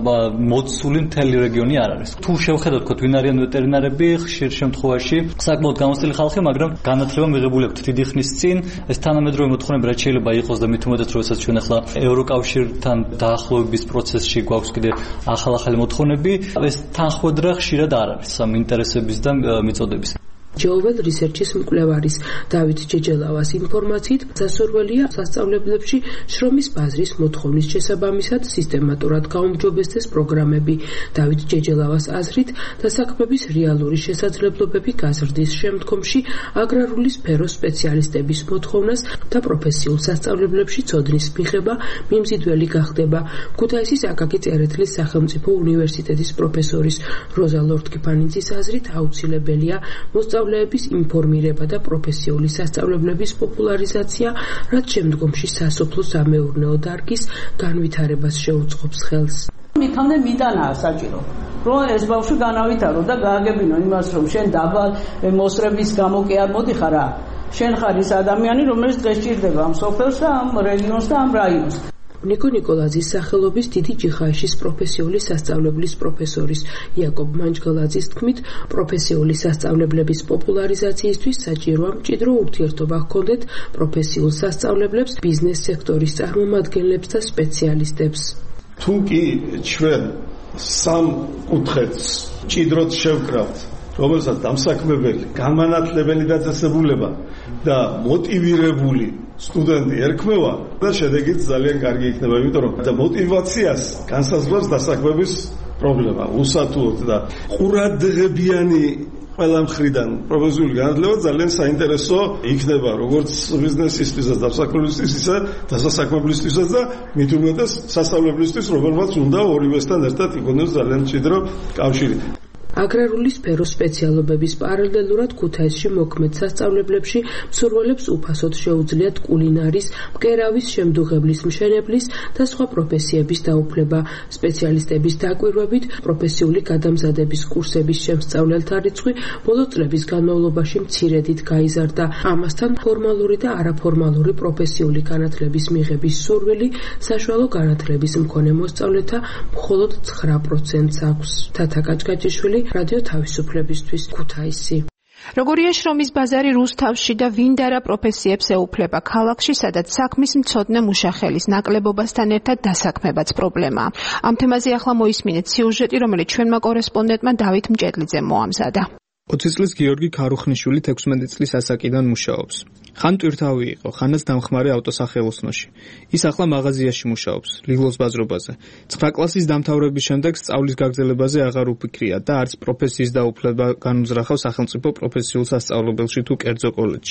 მოცული მთელი რეგიონი არ არის. თუ შევხედავთ, თქო, ვინ არიან ვეტერინარები, ხშირ შემთხვევაში საკმაოდ გამოცდილი ხალხი, მაგრამ განათლება მიღებული აქვთ დიდი ხნის წინ, ეს თანამედროვე მოთხოვნები რაც შეიძლება იყოს და მით უმეტეს როდესაც ჩვენ ახლა ევროკავშირთან დაახლოების პროცესში გვაქვს კიდე ახალ-ახალი მოთხოვნები, ეს თანხმედრა ხშირად არ არის ამ ინტერესების და მიწოდების. ჯეოველ რისერჩის მკვლევარის დავით ჯეჯელავას ინფორმაციით, სასურველია სასწავლებლებში შრომის ბაზრის მოთხოვნის შესაბამისად სისტემატურად გაუმჯობესდეს პროგრამები. დავით ჯეჯელავას აზრით, დასაქმების რეალური შესაძლებლობები გაზრდის შემდგომში აგრარული სფეროს სპეციალისტების მოთხოვნას და პროფესიულ სასწავლებლებში ცოდნის მიღება მიმზიდველი გახდება. ქუთაისის აკაკი წერეთლის სახელმწიფო უნივერსიტეტის პროფესორის როზა ლორთქიფანიძის აზრით, აუცილებელია მოსწავლეების ინფორმირება და პროფესიული სასწავლებლების პოპულარიზაცია, რაც შემდგომში სასოფლო-სამეურნეო დარგის განვითარებას შეუწყობს ხელს. მithამდე მიტანაა საჭირო, რომ ეს ბავშვი განავითარო და გააგებინო იმას, რომ შენ დაბალ მოსწრების გამო კი არ მოდიხარ რა. შენ ხარ ის ადამიანი, რომელიც დღეს ჭირდება ამ სოფელს და ამ რეგიონს და ამ რაიონს. ნიკო ნიკოლაძის სახელობის დიდი ჯიხაიშის პროფესიული სასწავლებლის პროფესორის იაკობ მანჯგალაძის თქმით, პროფესიული სასწავლებლების პოპულარიზაციისთვის საჭიროა მჭიდრო ურთიერთობა ჰქონდეთ პროფესიულ სასწავლებლებს, ბიზნეს სექტორის წარმომადგენლებს და სპეციალისტებს. თუ კი ჩვენ სამ კუთხეს მჭიდროდ შევკრავთ, რომელსაც დამსაქმებელი, განმანათლებელი დაწესებულება და მოტივირებული სტუდენტი ერქმევა და შედეგიც ძალიან კარგი იქნება, იმიტომ რომ და მოტივაციას განსაზღვრავს დასაქმების პრობლემა. უსათუოდ და ყურადღებიანი ყველა მხრიდან პროფესიული განათლება ძალიან საინტერესო იქნება, როგორც ბიზნესისთვისაც, დასაქმებლისთვის, ისე დასაქმებლისთვისაც და მით უმეტეს სასწავლებლისთვის, რომელმაც უნდა ორივესთან ერთად იქონოს ძალიან მჭიდრო კავშირი. აგრარული სფეროს სპეციალობების პარალელურად ქუთაისში მოქმედ სასწავლებლებში მსურველებს უფასოდ შეუძლიათ კულინარის, მკერავის, შემდუღებლის, მშენებლის და სხვა პროფესიების დაუფლება. სპეციალისტების დაკვირვებით, პროფესიული გადამზადების კურსების შემსწავლელთა რიცხვი ბოლო წლების განმავლობაში მცირედით გაიზარდა. ამასთან ფორმალური და არაფორმალური პროფესიული განათლების მიღების სურვილი საშუალო განათლების მქონე მოსწავლეთა მხოლოდ ცხრა პროცენტს აქვს. თათა კაჭკაჭიშვილი, რადიო თავისუფლებისთვის, ქუთაისი. როგორია შრომის ბაზარი რუსთავში და ვინ და რა პროფესიებს ეუფლება ქალაქში, სადაც საქმის მცოდნე მუშახელის ნაკლებობასთან ერთად დასაქმებაც პრობლემაა. ამ თემაზე ახლა მოისმინეთ სიუჟეტი, რომელიც ჩვენმა კორესპონდენტმა დავით მჭედლიძემ მოამზადა. ოცი წლის გიორგი ქარუხნიშვილი თექვსმეტი წლის ასაკიდან მუშაობს. ხან ტვირთავი იყო, ხანაც დამხმარე ავტოსახელოსნოში. ის ახლა მაღაზიაში მუშაობს, ლილოს ბაზრობაზე. ცხრა კლასის დამთავრების შემდეგ სწავლის გაგრძელებაზე აღარ უფიქრია და არც პროფესიის დაუფლება განუძრახავს სახელმწიფო პროფესიულ სასწავლებელში თუ კერძო კოლეჯში.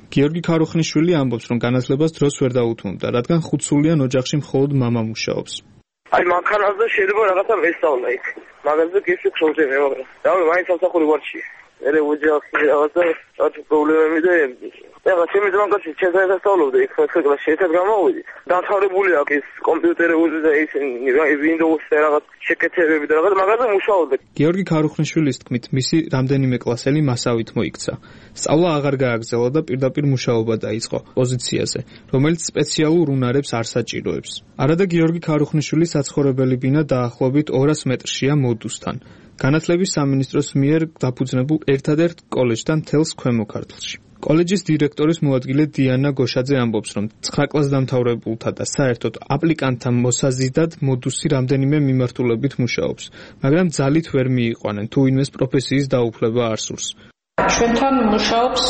გიორგი ქარუხნიშვილი ამბობს, რომ განათლებას დროს ვერ დაუთმობდა, რადგან ხუთსულიან ოჯახში მხოლოდ მამა მუშაობს. აი მანქანაზე შეიძლება რაღაცა მესწავლა იქ. მაგაზე კი შეგვიძლია, მაგრამ დავე მაინც სამსახური ვარჩი. ელე ოჯახი რაღაცა საერთო პრობლემები და ეხლა ჩემი ძმაკაცი ჩემთან ერთად სწავლობდა იქ ხუთი კლასში ერთად გამოვიდი. დამთავრებული აქვს ის კომპიუტერები და ის Windows-ზე რაღაც შეკეთებები და რაღაც მაგაზე მუშაობდა. გიორგი ქარუხნიშვილის თქმით, მისი რამდენიმე კლასელი მასავით მოიქცა. სწავლა აღარ გააგრძელა და პირდაპირ მუშაობა დაიწყო პოზიციაზე, რომელიც სპეციალურ უნარებს არ საჭიროებს. არადა გიორგი ქარუხნიშვილის საცხოვრებელი ბინა დაახლოებით ორას მეტრშია მოდუსთან. განათლების სამინისტროს მიერ დაფუძნებულ ერთადერთ კოლეჯთან მთელს ქვემო ქართლში. კოლეჯის დირექტორის მოადგილე დიანა გოშაძე ამბობს, რომ ცხრა კლასს დამთავრებულთა და საერთოდ აპლიკანტთა მოსაზიდად მოდუსი რამდენიმე მიმართულებით მუშაობს, მაგრამ ძალით ვერ მიიყვანენ, თუ ვინმეს პროფესიის დაუფლება არ სურს. ჩვენთან მუშაობს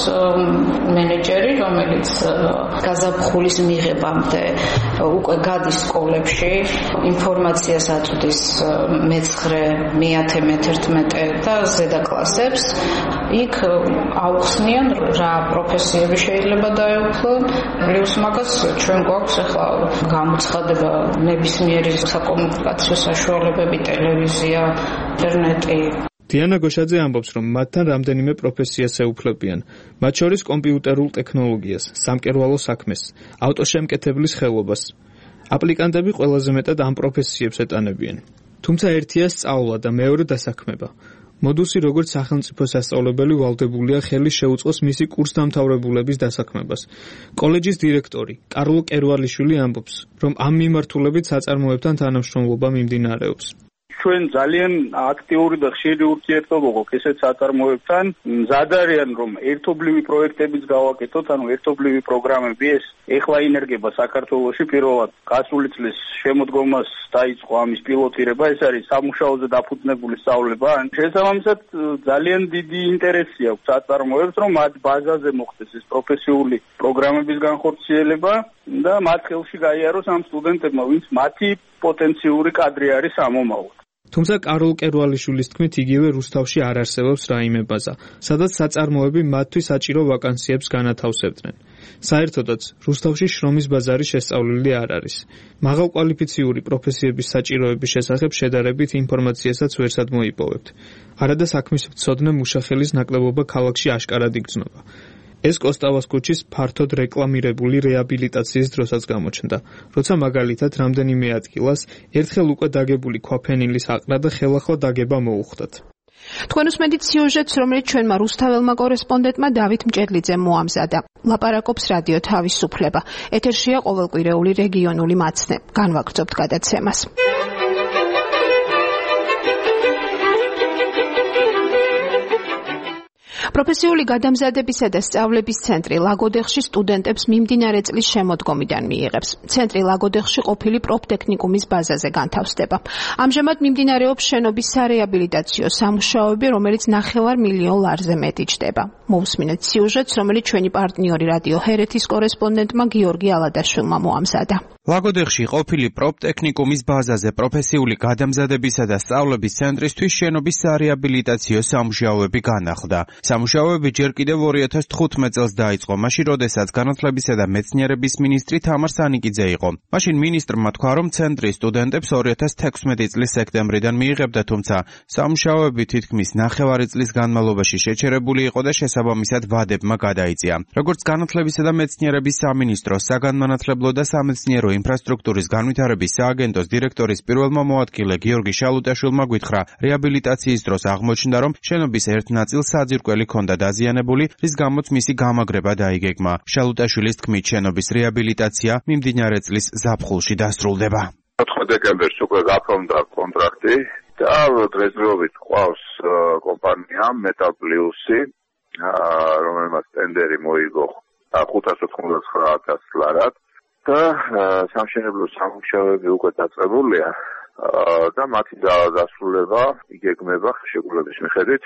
მენეჯერი, რომელიც გაზაფხულის მიღებამდე უკვე გადის სკოლებში, ინფორმაციას აწვდის მეცხრე, მეათე, მეთერთმეტე და ზედა კლასებს. იქ აუხსნიან რა პროფესიები შეიძლება დაეუფლონ. პლუს მაგას ჩვენ გვაქვს ახლა გამოცხადება ნებისმიერი საკომუნიკაციო საშუალებები, ტელევიზია, ინტერნეტი. დიანა გოშაძე ამბობს, რომ მათთან რამდენიმე პროფესიას ეუფლებიან, მათ შორის კომპიუტერულ ტექნოლოგიას, სამკერვალო საქმეს, ავტოშემკეთებლის ხელობას. აპლიკანტები ყველაზე მეტად ამ პროფესიებს ეტანებიან. თუმცა ერთია სწავლა და მეორე დასაქმება. მოდუსი როგორც სახელმწიფო სასწავლებელი ვალდებულია ხელი შეუწყოს მისი კურსდამთავრებულების დასაქმებას. კოლეჯის დირექტორი კარლო კერვალიშვილი ამბობს, რომ ამ მიმართულებით საწარმოებთან თანამშრომლობა მიმდინარეობს. ჩვენ ძალიან აქტიური და ხშირი ურთიერთობა გვაქვს ესეთ საწარმოებთან. მზად არიან რომ ერთობლივი პროექტებიც გავაკეთოთ, ანუ ერთობლივი პროგრამები ეს ეხლა ინერგება საქართველოში პირველად გასული წლის შემოდგომას დაიწყო ამის პილოტირება, ეს არის სამუშაოზე დაფუძნებული სწავლება. შესაბამისად ძალიან დიდი ინტერესი აქვს საწარმოებს, რომ მათ ბაზაზე მოხდეს ეს პროფესიული პროგრამების განხორციელება და მათ ხელში გაიაროს ამ სტუდენტებმა, ვინც მათი პოტენციური კადრი არის ამომავალ. თუმცა კარლ კერვალიშვილის თქმით, იგივე რუსთავში არ არსებობს რაიმე ბაზა, სადაც საწარმოები მათთვის საჭირო ვაკანსიებს განათავსებდნენ. საერთოდაც, რუსთავში შრომის ბაზარი შესწავლილი არ არის. მაღალკვალიფიციური პროფესიების საჭიროების შესახებ შედარებით ინფორმაციასაც ვერსად მოიპოვებთ. არადა საქმის მცოდნე მუშახელის ნაკლებობა ქალაქში აშკარად იგრძნობა. ეს კოსტავას ქუჩის ფართოდ რეკლამირებული რეაბილიტაციის დროსაც გამოჩნდა, როცა მაგალითად რამდენიმე ადგილას ერთხელ უკვე დაგებული ქვაფენილის აყრა და ხელახლა დაგება მოუხდათ. თქვენ უსმენთ სიუჟეტს, რომელიც ჩვენმა რუსთაველმა კორესპონდენტმა დავით მჭედლიძე მოამზადა. ლაპარაკობს რადიო თავისუფლება. ეთერშია ყოველკვირეული რეგიონული მაცნე. განვაგრძობთ გადაცემას. პროფესიული გადამზადებისა და სწავლების ცენტრი ლაგოდეხში სტუდენტებს მიმდინარე წლის შემოდგომიდან მიიღებს. ცენტრი ლაგოდეხში ყოფილი პროფტექნიკუმის ბაზაზე განთავსდება. ამჟამად მიმდინარეობს შენობის სარეაბილიტაციო სამუშაოები, რომელიც ნახევარ მილიონ ლარზე მეტი ჯდება. მოусმინეთ სიუჟეტს, რომელიც ჩვენი პარტნიორი რადიო ჰერეთის კორესპონდენტმა გიორგი ალადაშვილმა მოამზადა. ლაგოდეხში ყოფილი პროფტექნიკუმის ბაზაზე პროფესიული გადამზადებისა და სწავლების ცენტრისთვის შენობის სარეაბილიტაციო სამუშაოები განახლდა. სამუშაოები ჯერ კიდევ ორი ათას თხუთმეტ წელს დაიწყო, მაშინ როდესაც განათლებისა და მეცნიერების მინისტრი თამარ სანიკიძე იყო. მაშინ მინისტრმა თქვა, რომ ცენტრი სტუდენტებს ორი ათას თექვსმეტი წლის სექტემბრიდან მიიღებდა, თუმცა სამუშაოები თითქმის ნახევარი წლის განმავლობაში შეჩერებული იყო და შესაბამისად ვადებმა გადაიწია. როგორც განათლებისა და მეცნიერების სამინისტროს საგანმანათლებლო და სამეცნიერო ინფრასტრუქტურის განვითარების სააგენტოს დირექტორის პირველმა მოადგილე გიორგი შალუტაშვილმა გითხრა, რეაბილიტაციის დროს აღმოჩნდა, რომ შენობის ერთ ნაწილს საძირკველი ჰქონდა დაზიანებული, რის გამოც მისი გამაგრება დაიგეგმა. შალუტაშვილის თქმით, შენობის რეაბილიტაცია მიმდინარე წლის ზაფხულში დასრულდება. ოთხი დეკემბერს უკვე გაფორმდა კონტრაქტი და დღესდღეობით ყავს კომპანია Metal Plus-ი, რომელმაც ტენდერი მოიგო ხუთას ოთხმოცდათვრამეტ ათას ლარად და სამშენებლო სამუშაოები უკვე დაწყებულია და მათი დასრულება იგეგმება შეგულების მიხედვით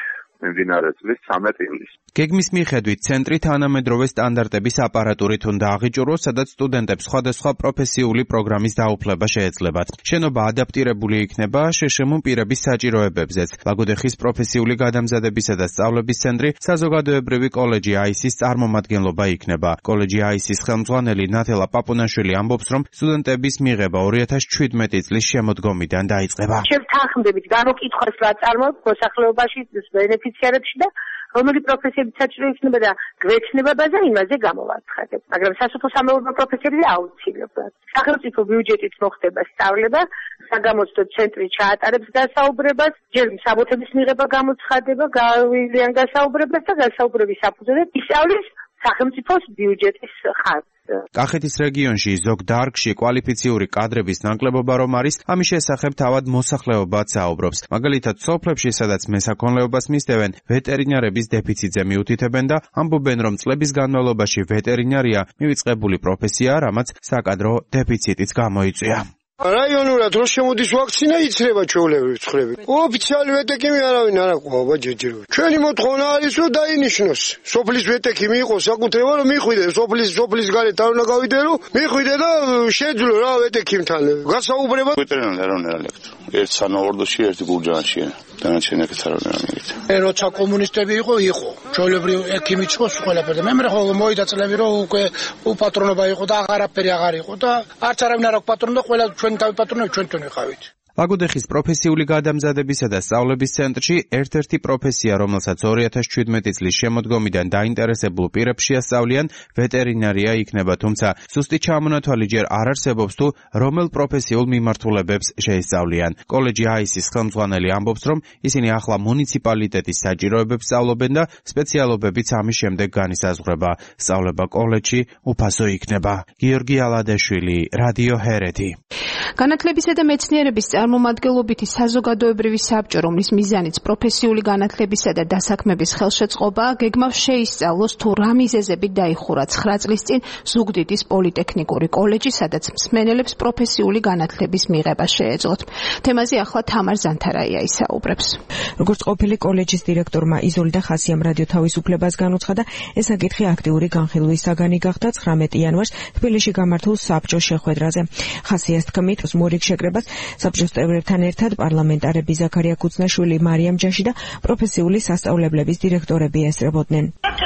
მიმდინარე წლის ცამეტ ივლისს. გეგმის მიხედვით ცენტრი თანამედროვე სტანდარტების აპარატურით უნდა აღიჭუროს, სადაც სტუდენტებს სხვადასხვა პროფესიული პროგრამის დაუფლება შეეძლებათ. შენობა ადაპტირებული იქნება შშმ პირების საჭიროებებზეც. ლაგოდეხის პროფესიული გადამზადებისა და სწავლების ცენტრი საზოგადოებრივი კოლეჯი აისის წარმომადგენლობა იქნება. კოლეჯი აისის ხელმძღვანელი ნათელა პაპუნაშვილი ამბობს, რომ სტუდენტების მიღება ორი ათას შვიდმეტი წლის შემოდგომიდან დაიწყება. შევთანხმდებით განუკითხავს რა წარმოებს მოსახლეობაში ბენეფიციარებში და რომელი პროფესიები საჭირო იქნება და გვეცნება ბაზა იმაზე გამოვაცხადებ. მაგრამ სასოფლო-სამეურნეო პროფესიებზე აუცილებლად. სახელმწიფო ბიუჯეტით მოხდება სწავლება, საგამოცდო ცენტრი ჩაატარებს დასაუბრებას, ჯერ საბუთების მიღება გამოცხადება, გავივლიან გასაუბრებას და გასაუბრების საფუძველზე ისწავლის სახელმწიფოს ბიუჯეტის ხარჯს. კახეთის რეგიონში ზოგ დარგში კვალიფიციური კადრების ნაკლებობა რომ არის, ამის შესახებ თავად მოსახლეობაც საუბრობს. მაგალითად, სოფლებში, სადაც მესაქონლეობას მისდევენ, ვეტერინარების დეფიციტზე მიუთითებენ და ამბობენ, რომ წლების განმავლობაში ვეტერინარია მივიწყებული პროფესიაა, რამაც საკადრო დეფიციტიც გამოიწვია. რაიონულად რო შემოდის ვაქცინა იცრება ჩვეულებრივ ცხრები. ოფიციალი ვეტეკიმი არავინ არ აყვაობა ჯერჯერობით. ჩვენი მოთხოვნა არის რომ დაინიშნოს. სოფლის ვეტეკიმი იყოს საკუთრება რომ მიხვიდე სოფლის სოფლის გარეთ არ უნდა გავიდე რომ მიხვიდე და შეძლო რა ვეტეკიმთან. გასაუბრება ვეტერინარი არ უნდა ელექტრო. ერთ სანაორდოში ერთი გურჯაანშია. დანარჩენი აქ არ უნდა მიგეთ. როცა კომუნისტები იყო, იყო. ჩვეულებრივ ექიმი ჭოს ყველაფერი. მე მე ხოლმე მოიდა წლები რომ უკვე უპატრონობა იყო და აღარაფერი აღარ იყო და არც არავინ არ აქვს პატრონი და ყველა ჩვენ თავი პატრონები ჩვენ თვითონ ვიყავით. ლაგოდეხის პროფესიული გადამზადებისა და სწავლების ცენტრში ერთ-ერთი პროფესია, რომელსაც ორი ათას შვიდმეტი წლის შემოდგომიდან დაინტერესებულ პირებს შეასწავლიან, ვეტერინარია იქნება, თუმცა ზუსტი ჩამონათვალი ჯერ არ არსებობს თუ რომელ პროფესიულ მიმართულებებს შეისწავლიან. კოლეჯი აისის ხელმძღვანელი ამბობს, რომ ისინი ახლა მუნიციპალიტეტის საჭიროებებს სწავლობენ და სპეციალობებიც ამის შემდეგ განისაზღვრება. სწავლება კოლეჯში უფასო იქნება. გიორგი ალადეშვილი, რადიო ჰერეთი. განათლებისა და მეცნიერების წარმომადგენლობითი საზოგადოებრივი საბჭო, რომლის მიზანიც პროფესიული განათლებისა და დასაქმების ხელშეწყობაა, გეგმავს შეისწავლოს თუ რა მიზეზებით დაიხურა ცხრა წლის წინ ზუგდიდის პოლიტექნიკური კოლეჯი, სადაც მსმენელებს პროფესიული განათლების მიღება შეეძლოთ. თემაზე ახლა თამარ ზანთარაია ისაუბრებს. როგორც ყოფილი კოლეჯის დირექტორმა იზოლდა ხასიამ რადიო თავისუფლებას განუცხადა, ეს საკითხი აქტიური განხილვის საგანი გახდა ცხრამეტი იანვარს თბილისში გამართულ საბჭოს შეხვედრაზე. ხასიას თქმით, მორიგ შეკრებას საბჭოს წევრებთან ერთად პარლამენტარები ზაქარია კუცნაშვილი, მარიამ ჯაში და პროფესიული სასწავლებლების დირექტორები ესწრებოდნენ.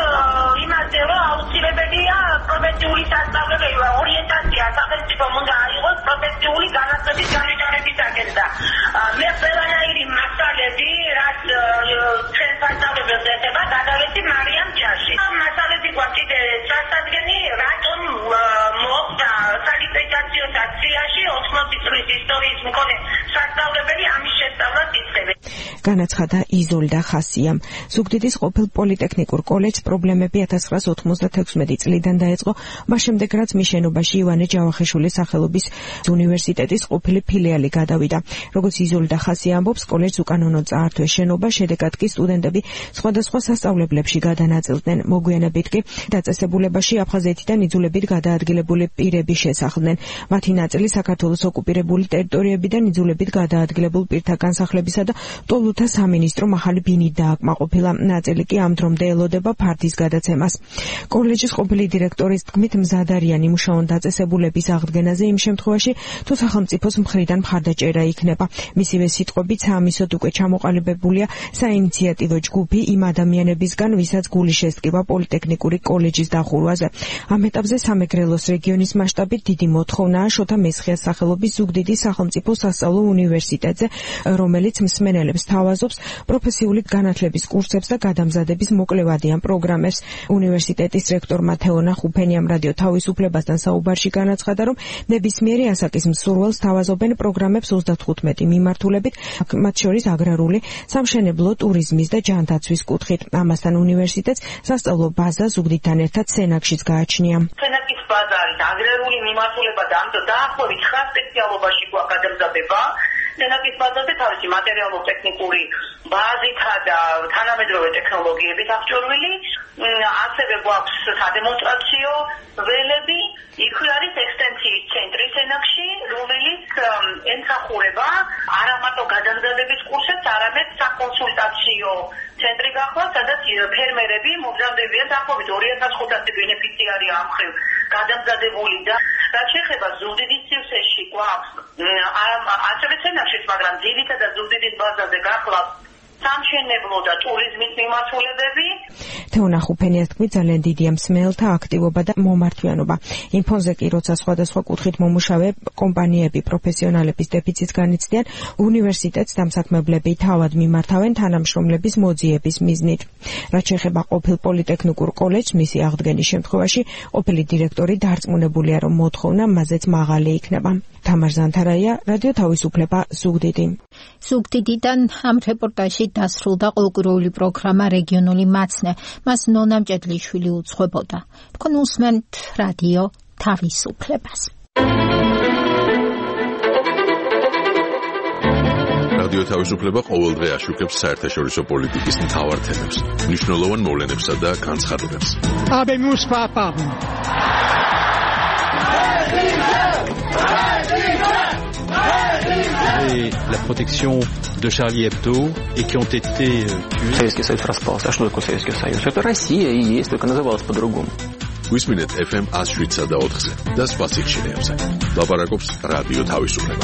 იმაზე რომ აუცილებელია პროფესიული სასწავლებელი ორიენტაცია სახელმწიფომ უნდა აიღოს პროფესიული განათლების განვითარებისაკენ და მე ყველანაირი მასალები რაც ჩვენ სასწავლებელს ეხება გადავეცი მარიამ ჯაში. მასალები გვაქვს კიდე სასადგენი რატომ მოხდა სალიკვიდაციო აქციაში ოცდაოთხ წლის ისტორიის მქონე სასწავლებელი ამის შესწავლას იწყებენ. განაცხადა იზოლდა ხასიამ. ზუგდიდის ყოფილ პოლიტექნიკურ კოლეჯს პრობლემები ათას ცხრაასა ოცდაათმეტი წლიდან დაეწყო, მას შემდეგ რაც მის შენობაში ივანე ჯავახიშვილის სახელობის უნივერსიტეტის ყოფილი ფილიალი გადავიდა. როგორც იზოლდა ხასი ამბობს, კოლეჯს უკანონოდ წაართვეს შენობა, შედეგად კი სტუდენტები სხვადასხვა სასწავლებლებში გადანაწილდნენ. მოგვიანებით კი დაწესებულებაში აფხაზეთიდან იძულებით გადაადგილებული პირები შესახლდნენ. მათი ნაწილი საქართველოს ოკუპირებული ტერიტორიებიდან იძულებით გადაადგილებულ პირთა განსახლებისა და ტოლუთა სამინისტრო მაღალი ბინით დააკმაყოფილა. ნაწილი კი ამ დრომდე ელოდება ფარდის გადაცემას. კოლეჯის ყოფილი დირექტორის თქმით, მზად არიან იმუშაონ დაწესებულების აღდგენაზე იმ შემთხვევაში, თუ სახელმწიფოს მხრიდან მხარდაჭერა იქნება. მისივე სიტყვებით, საამისოდ უკვე ჩამოყალიბებულია საინიციატივო ჯგუფი იმ ადამიანებისგან, ვისაც გული შესტკივა პოლიტექნიკური კოლეჯის დახურვაზე. ამ ეტაპზე სამეგრელოს რეგიონის მასშტაბით დიდი მოთხოვნაა შოთა მესხიას სახელობის ზუგდიდის სახელმწიფო სასწავლო უნივერსიტეტზე, რომელიც მსმენელებს თავაზობს პროფესიული განათლების კურსებს და გადამზადების მოკლევადიან პროგრამებს. უნივერსიტეტის რექტორმა თეონა ხუფენიამ რადიო თავისუფლებასთან საუბარში განაცხადა, რომ ნებისმიერი ასაკის მსურველს თავაზობენ პროგრამებს ოცდათხუთმეტი მიმართულებით, მათ შორის აგრარული, სამშენებლო, ტურიზმის და ჯანდაცვის კუთხით. ამასთან უნივერსიტეტს სასწავლო ბაზა ზუგდიდთან ერთად სენაკშიც გააჩნია. სენაკის ბაზა არის აგრარული მიმართულება და ამ დაახლოებით ცხრა სპეციალობაში გვაქვს გადამზადება. სენაკის ბაზაზე თავისი მატერიალურ-ტექნიკური ბაზითა და თანამედროვე ტექნოლოგიებით აღჭურვილი, ასევე გვაქვს სადემონსტრაციო ველები. იქ არის ექსტენსიის ცენტრი სენაკში, რომელიც ემსახურება არა მარტო გადამზადების კურსებს, არამედ საკონსულტაციო ცენტრი გახლა, სადაც ფერმერები მომზადებიან დაახლოებით ორი ათას ხუთასი ბენეფიციარია ამ ხრივ გადამზადებული და რაც შეეხება ზუგდიდის სივრცეში გვაქვს ასევე ცენაშიც, მაგრამ ძირითადად ზუგდიდის ბაზაზე გახლავს სამშენებლო და ტურიზმის მიმართულებები. თეონა ხუფენიას თქმით, ძალიან დიდია მსმენელთა აქტივობა და მომართვიანობა. იმ ფონზე კი, როცა სხვადასხვა კუთხით მომუშავე კომპანიები პროფესიონალების დეფიციტს განიცდიან, უნივერსიტეტს დამსაქმებლები თავად მიმართავენ თანამშრომლების მოძიების მიზნით. რაც შეეხება ყოფილ პოლიტექნიკურ კოლეჯს, მისი აღდგენის შემთხვევაში ყოფილი დირექტორი დარწმუნებულია, რომ მოთხოვნა მაზეც მაღალი იქნება. თამარ ზანთარაია, რადიო თავისუფლება, ზუგდიდი. ზუგდიდიდან ამ რეპორტაჟი დასრულდა ყოლკურული პროგრამა რეგიონული მაცნე. მას ნონა მჭედლიშვილი უძღვებოდა. თქვენ უსმენთ რადიო თავისუფლებას. რადიო თავისუფლება ყოველდღე აშუქებს საერთაშორისო პოლიტიკის მთავარ თემებს, მნიშვნელოვან მოვლენებსა და განცხადებებს. Habemus papam. Et la protection de Charlie Hebdo et qui ont été tués. Советский Союз распался. А что такое Советский Союз? Это Россия и есть, только называлась по-другому. Висминет эф эм one oh seven და ოთხზე და სხვა სიხშირეებზე. ლაპარაკობს რადიო თავისუფლება.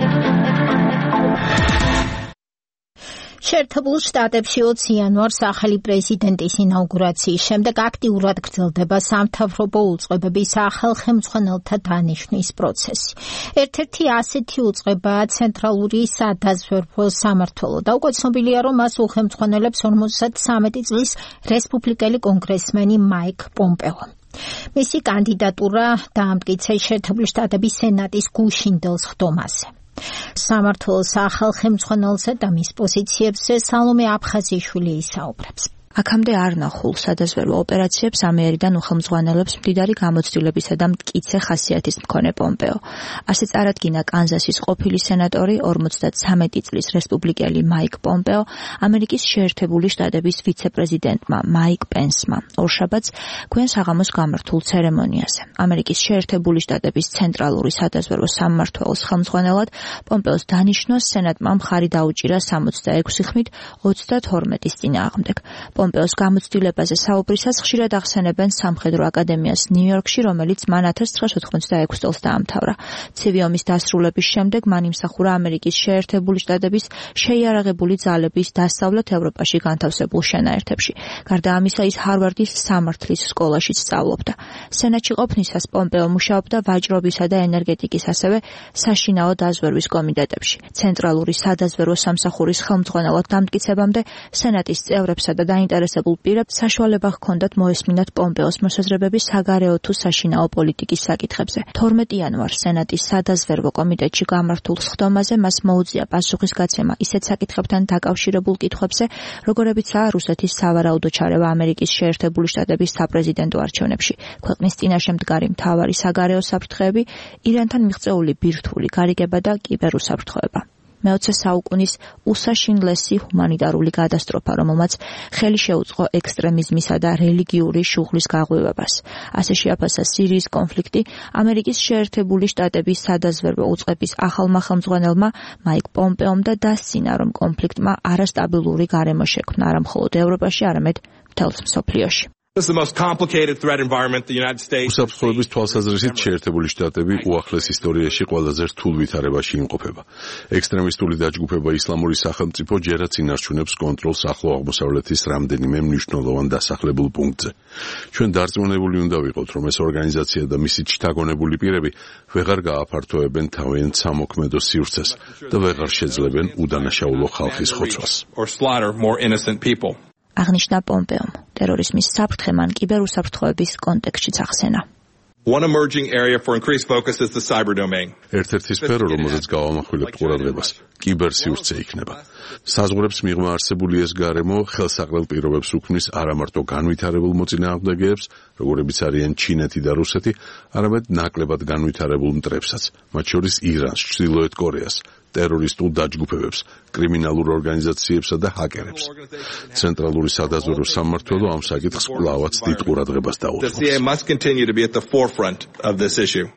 შეერთებულ შტატებში ოცი იანვარს ახალი პრეზიდენტის ინაუგურაციის შემდეგ აქტიურად გრძელდება სამთავრობო უწყებების ახალ ხელმძღვანელთა დანიშვნის პროცესი. ერთ-ერთი ასეთი უწყებაა ცენტრალური სადაზვერვო სამმართველო და უკვე ცნობილია, რომ მას უხელმძღვანელებს ორმოცდათრამეტი წლის რესპუბლიკელი კონგრესმენი მაიკ პომპეო. მისი კანდიდატურა დაამტკიცეს შეერთებული შტატების სენატის გუშინდელ სხდომაზე. სამმართველოს ახალ ხელმძღვანელზე და მის პოზიციებზე სალომე აფხაზიშვილი ისაუბრებს. აქამდე არ ნახულ სადაზვერვო ოპერაციებს ამიერიდან უხელმძღვანელებს მდიდარი გამოცდილებისა და მტკიცე ხასიათის მქონე პომპეო. ასე წარადგინა კანზასის ყოფილი სენატორი ორმოცდათრამეტი წლის რესპუბლიკელი მაიკ პომპეო ამერიკის შეერთებული შტატების ვიცე-პრეზიდენტმა მაიკ პენსმა ორშაბათს გვიან საღამოს გამართულ ცერემონიაზე. ამერიკის შეერთებული შტატების ცენტრალური სადაზვერვო სამმართველოს ხელმძღვანელად პომპეოს დანიშნვას სენატმა მხარი დაუჭირა სამოცდაექვსი ხმით ოცდათორმეტის წინააღმდეგ. პომპეოს გამოცდილებაზე საუბრისას ხშირად ახსენებენ სამხედრო აკადემიას ნიუ-იორკში, რომელიც მან ათას ცხრაასი ოცდაექვსი წელს დაამთავრა. ცივი ომის დასრულების შემდეგ მან იმსახურა ამერიკის შეერთებული შტატების შეიარაღებული ძალების დასავლეთ ევროპაში განთავსებულ შენაერთებში. გარდა ამისა, ის ჰარვარდის სამართლის სკოლაშიც სწავლობდა. სენატში ყოფნისას პომპეო მუშაობდა ვაჭრობისა და ენერგეტიკის, ასევე საშინაო დაზვერვის კომიტეტებში. ცენტრალური სადაზვერვო სამსახურის ხელმძღვანელად დამტკიცებამდე სენატის წევრებსა და დაინტერესებულ პირებს საშუალება ჰქონდათ მოესმინათ პომპეოს მოსაზრებები საგარეო თუ საშინაო პოლიტიკის საკითხებზე. თორმეტი იანვარს სენატის სადაზვერვო კომიტეტში გამართულ სხდომაზე მას მოუწია პასუხისგაცემა ისეთ საკითხებთან დაკავშირებულ კითხვებზე, როგორებიცაა რუსეთის სავარაუდო ჩარევა ამერიკის შეერთებული შტატების საპრეზიდენტო არჩევნებში, ქვეყნის წინაშე მდგარი მთავარი საგარეო საფრთხეები, ირანთან მიღწეული ბირთვული გარიგება და კიბერუსაფრთხოება. მეოცე საუკუნის უსაშინლესი ჰუმანიტარული კატასტროფა, რომელმაც ხელი შეუწყო ექსტრემიზმისა და რელიგიური შუღლის გაღვივებას. ასე შეაფასა სირიის კონფლიქტი ამერიკის შეერთებული შტატების სადაზვერვო უწყების ახალმა ხელმძღვანელმა მაიკ პომპეომ და დასცინა, რომ კონფლიქტმა არასტაბილური გარემო შექმნა არა მხოლოდ ევროპაში, არამედ მთელს მსოფლიოში. This is the most complicated threat environment the United States. უსაფრთხოების თვალსაზრისით შეერთებული შტატები უახლეს ისტორიაში ყველაზე რთულ ვითარებაში იმყოფება. ექსტრემისტული დაჯგუფება ისლამური სახელმწიფო ჯერაც ინარჩუნებს კონტროლს ახლო აღმოსავლეთის რამდენიმე მნიშვნელოვან დასახლებულ პუნქტზე. ჩვენ დარწმუნებული უნდა ვიყოთ, რომ ეს ორგანიზაცია და მისი ჩთაგონებული პირები ვეღარ გააფართოებენ თავიანთ სამოქმედო სივრცეს და ვეღარ შეძლებენ უდანაშაულო ხალხის ხოცვას. Or slaughter more innocent people. აღნიშნა პომპეომ. ტერორიზმის საფრთხე მან კიბერუსაფრთხოების კონტექსტშიც ახსენა. One emerging area for increased focus is the cyber domain. ერთ-ერთი სფერო, რომელზეც გავამახვილებთ ყურადღებას, კიბერსივრცე იქნება. საზღვრებს მიღმა არსებული ეს გარემო ხელსაყრელ პირობებს უქმნის არა მარტო განვითარებულ მოწინააღმდეგეებს, როგორებიც არიან ჩინეთი და რუსეთი, არამედ ნაკლებად განვითარებულ მტრებსაც, მათ შორის ირანს, ჩრდილოეთ კორეას, ტერორისტულ დაჯგუფებებს, კრიმინალურ ორგანიზაციებსა და ჰაკერებს. ცენტრალური სადაზვერვო სამმართველო ამ საკითხს კვლავაც დიდ ყურადღებას დაუწყობს.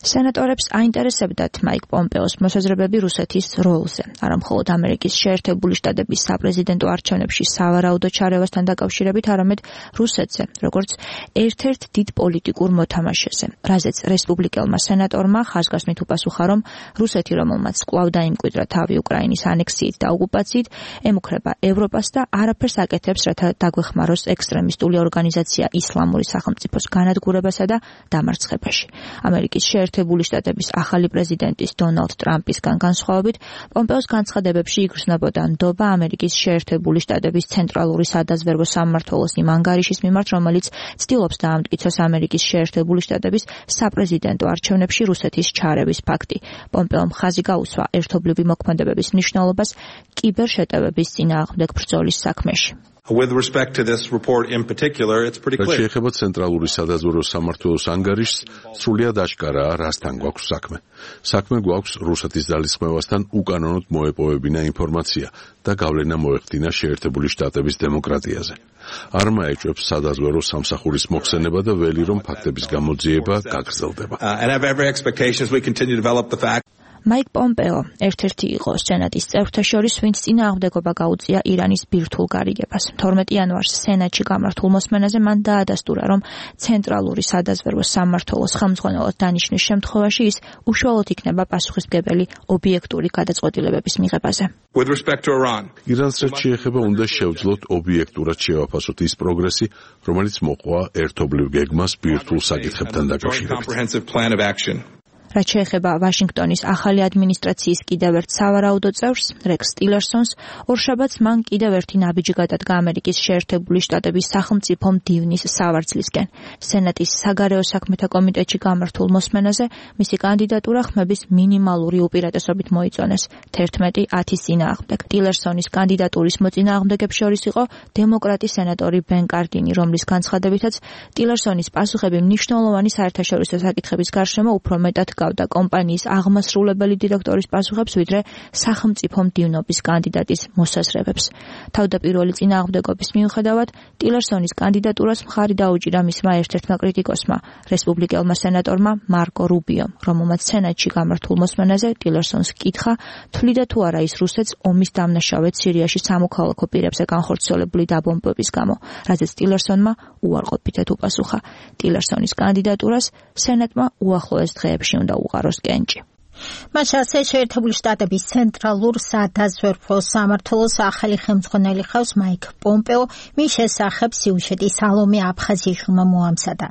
სენატორებს აინტერესებდათ მაიკ პომპეოს მოსაზრებები რუსეთის როლზე, არა მხოლოდ ამერიკის შეერთებული შტატების საპრეზიდენტო არჩევნებში სავარაუდო ჩარევასთან დაკავშირებით, არამედ რუსეთზე, როგორც ერთ-ერთ დიდ პოლიტიკურ მოთამაშეზე, რაზეც რესპუბლიკელმა სენატორმა ხაზგასმით უპასუხა, რომ რუსეთი, რომელმაც კვლავ დაიმკვიდრა თავი უკრაინის ანექსიით და ოკუპაციით, ემუქრება ევროპას და არაფერს აკეთებს, რათა დაგვეხმაროს ექსტრემისტული ორგანიზაცია ისლამური სახელმწიფოს განადგურებასა და დამარცხებაში. ამერიკის შეერთებული შტატების ახალი პრეზიდენტის დონალდ ტრამპისგან განსხვავებით, პომპეოს განცხადებებში იგრძნობოდა ნდობა ამერიკის შეერთებული შტატების ცენტრალური სადაზვერვო სამმართველოს იმ ანგარიშის მიმართ, რომელიც ცდილობს დაამტკიცოს ამერიკის შეერთებული შტატების საპრეზიდენტო არჩევნებში რუსეთის ჩარევის ფაქტი. პომპეომ ხაზი გაუსვა ერთობლივი მოქმედებების მნიშვნელობას კიბერშეტევების წინააღმდეგ ბრძოლის საქმეში. With respect to this report in particular, it's pretty clear. შეეხება ცენტრალური სადაზვერვო სამმართველოს ანგარიშს, სრულიად აშკარაა, რასთან გვაქვს საქმე. საქმე გვაქვს რუსეთის ძალისხმევასთან უკანონოდ მოეპოვებინა ინფორმაცია და გავლენა მოეხდინა შეერთებული შტატების დემოკრატიაზე. არ მაეჭვებს სადაზვერვო სამსახურის მოხსენება და ველი რომ ფაქტების გამოძიება გაგრძელდება. Uh, and have every expectations we continue to develop the fact. მაიკ პომპეო ერთ-ერთი იყო სენატის წევრთა შორის, ვინც წინააღმდეგობა გაუწია ირანის ბირთვულ გარიგებას. თორმეტი იანვარს სენატში გამართულ მოსმენაზე მან დაადასტურა, რომ ცენტრალური სადაზვერვო სამმართველოს ხელმძღვანელად დანიშნვის შემთხვევაში ის უშუალოდ იქნება პასუხისმგებელი ობიექტური გადაწყვეტილებების მიღებაზე. With respect to Iran, ირანს რაც შეეხება, უნდა შევძლოთ ობიექტურად შევაფასოთ ის პროგრესი, რომელიც მოყვა ერთობლივ გეგმას ბირთვულ საკითხებთან დაკავშირებით. რაც შეეხება ვაშინგტონის ახალი ადმინისტრაციის კიდევ ერთ სავარაუდო წევრს, რეკს ტილერსონს, ორშაბათს მან კიდევ ერთი ნაბიჯი გადადგა ამერიკის შეერთებული შტატების სახელმწიფო მდივნის სავარძლისკენ. სენატის საგარეო საქმეთა კომიტეტში გამართულ მოსმენაზე მისი კანდიდატურა ხმების მინიმალური უპირატესობით მოიწონეს თერთმეტი ათის წინააღმდეგ. ტილერსონის კანდიდატურის მოწინააღმდეგებს შორის იყო დემოკრატი სენატორი ბენ კარდინი, რომლის განცხადებითაც ტილერსონის პასუხები მნიშვნელოვანი საერთაშორისო საკითხების გარშემო უფრო მეტად გავდა კომპანიის აღმასრულებელი დირექტორის პასუხებს, ვიდრე სახელმწიფო მდივნობის კანდიდატის მოსაზრებებს. თავდაპირველი წინააღმდეგობის მიუხედავად, ტილერსონის კანდიდატურას მხარი დაუჭირა მისმა ერთ-ერთმა კრიტიკოსმა, რესპუბლიკელმა სენატორმა მარკო რუბიომ, რომელმაც სენატში გამართულ მოსმენაზე ტილერსონს კითხა, თვლიდა თუ არა ის რუსეთს ომის დამნაშავედ სირიაში სამოქალაქო პირებზე განხორციელებული დაბომბვების გამო, რაზეც ტილერსონმა უარყოფითად უპასუხა. ტილერსონის კანდიდატურას სენატმა უახლოეს დღეებში უნდა უყაროს კენჭი. მათ ასე შეერთებული შტატების ცენტრალურ სადაზვერვო სამმართველოს ახალი ხელმძღვანელი ხავს მაიკ პომპეო, მის შესახებ სიუჟეტი სალომე აფხაზიშვილმა მოამზადა.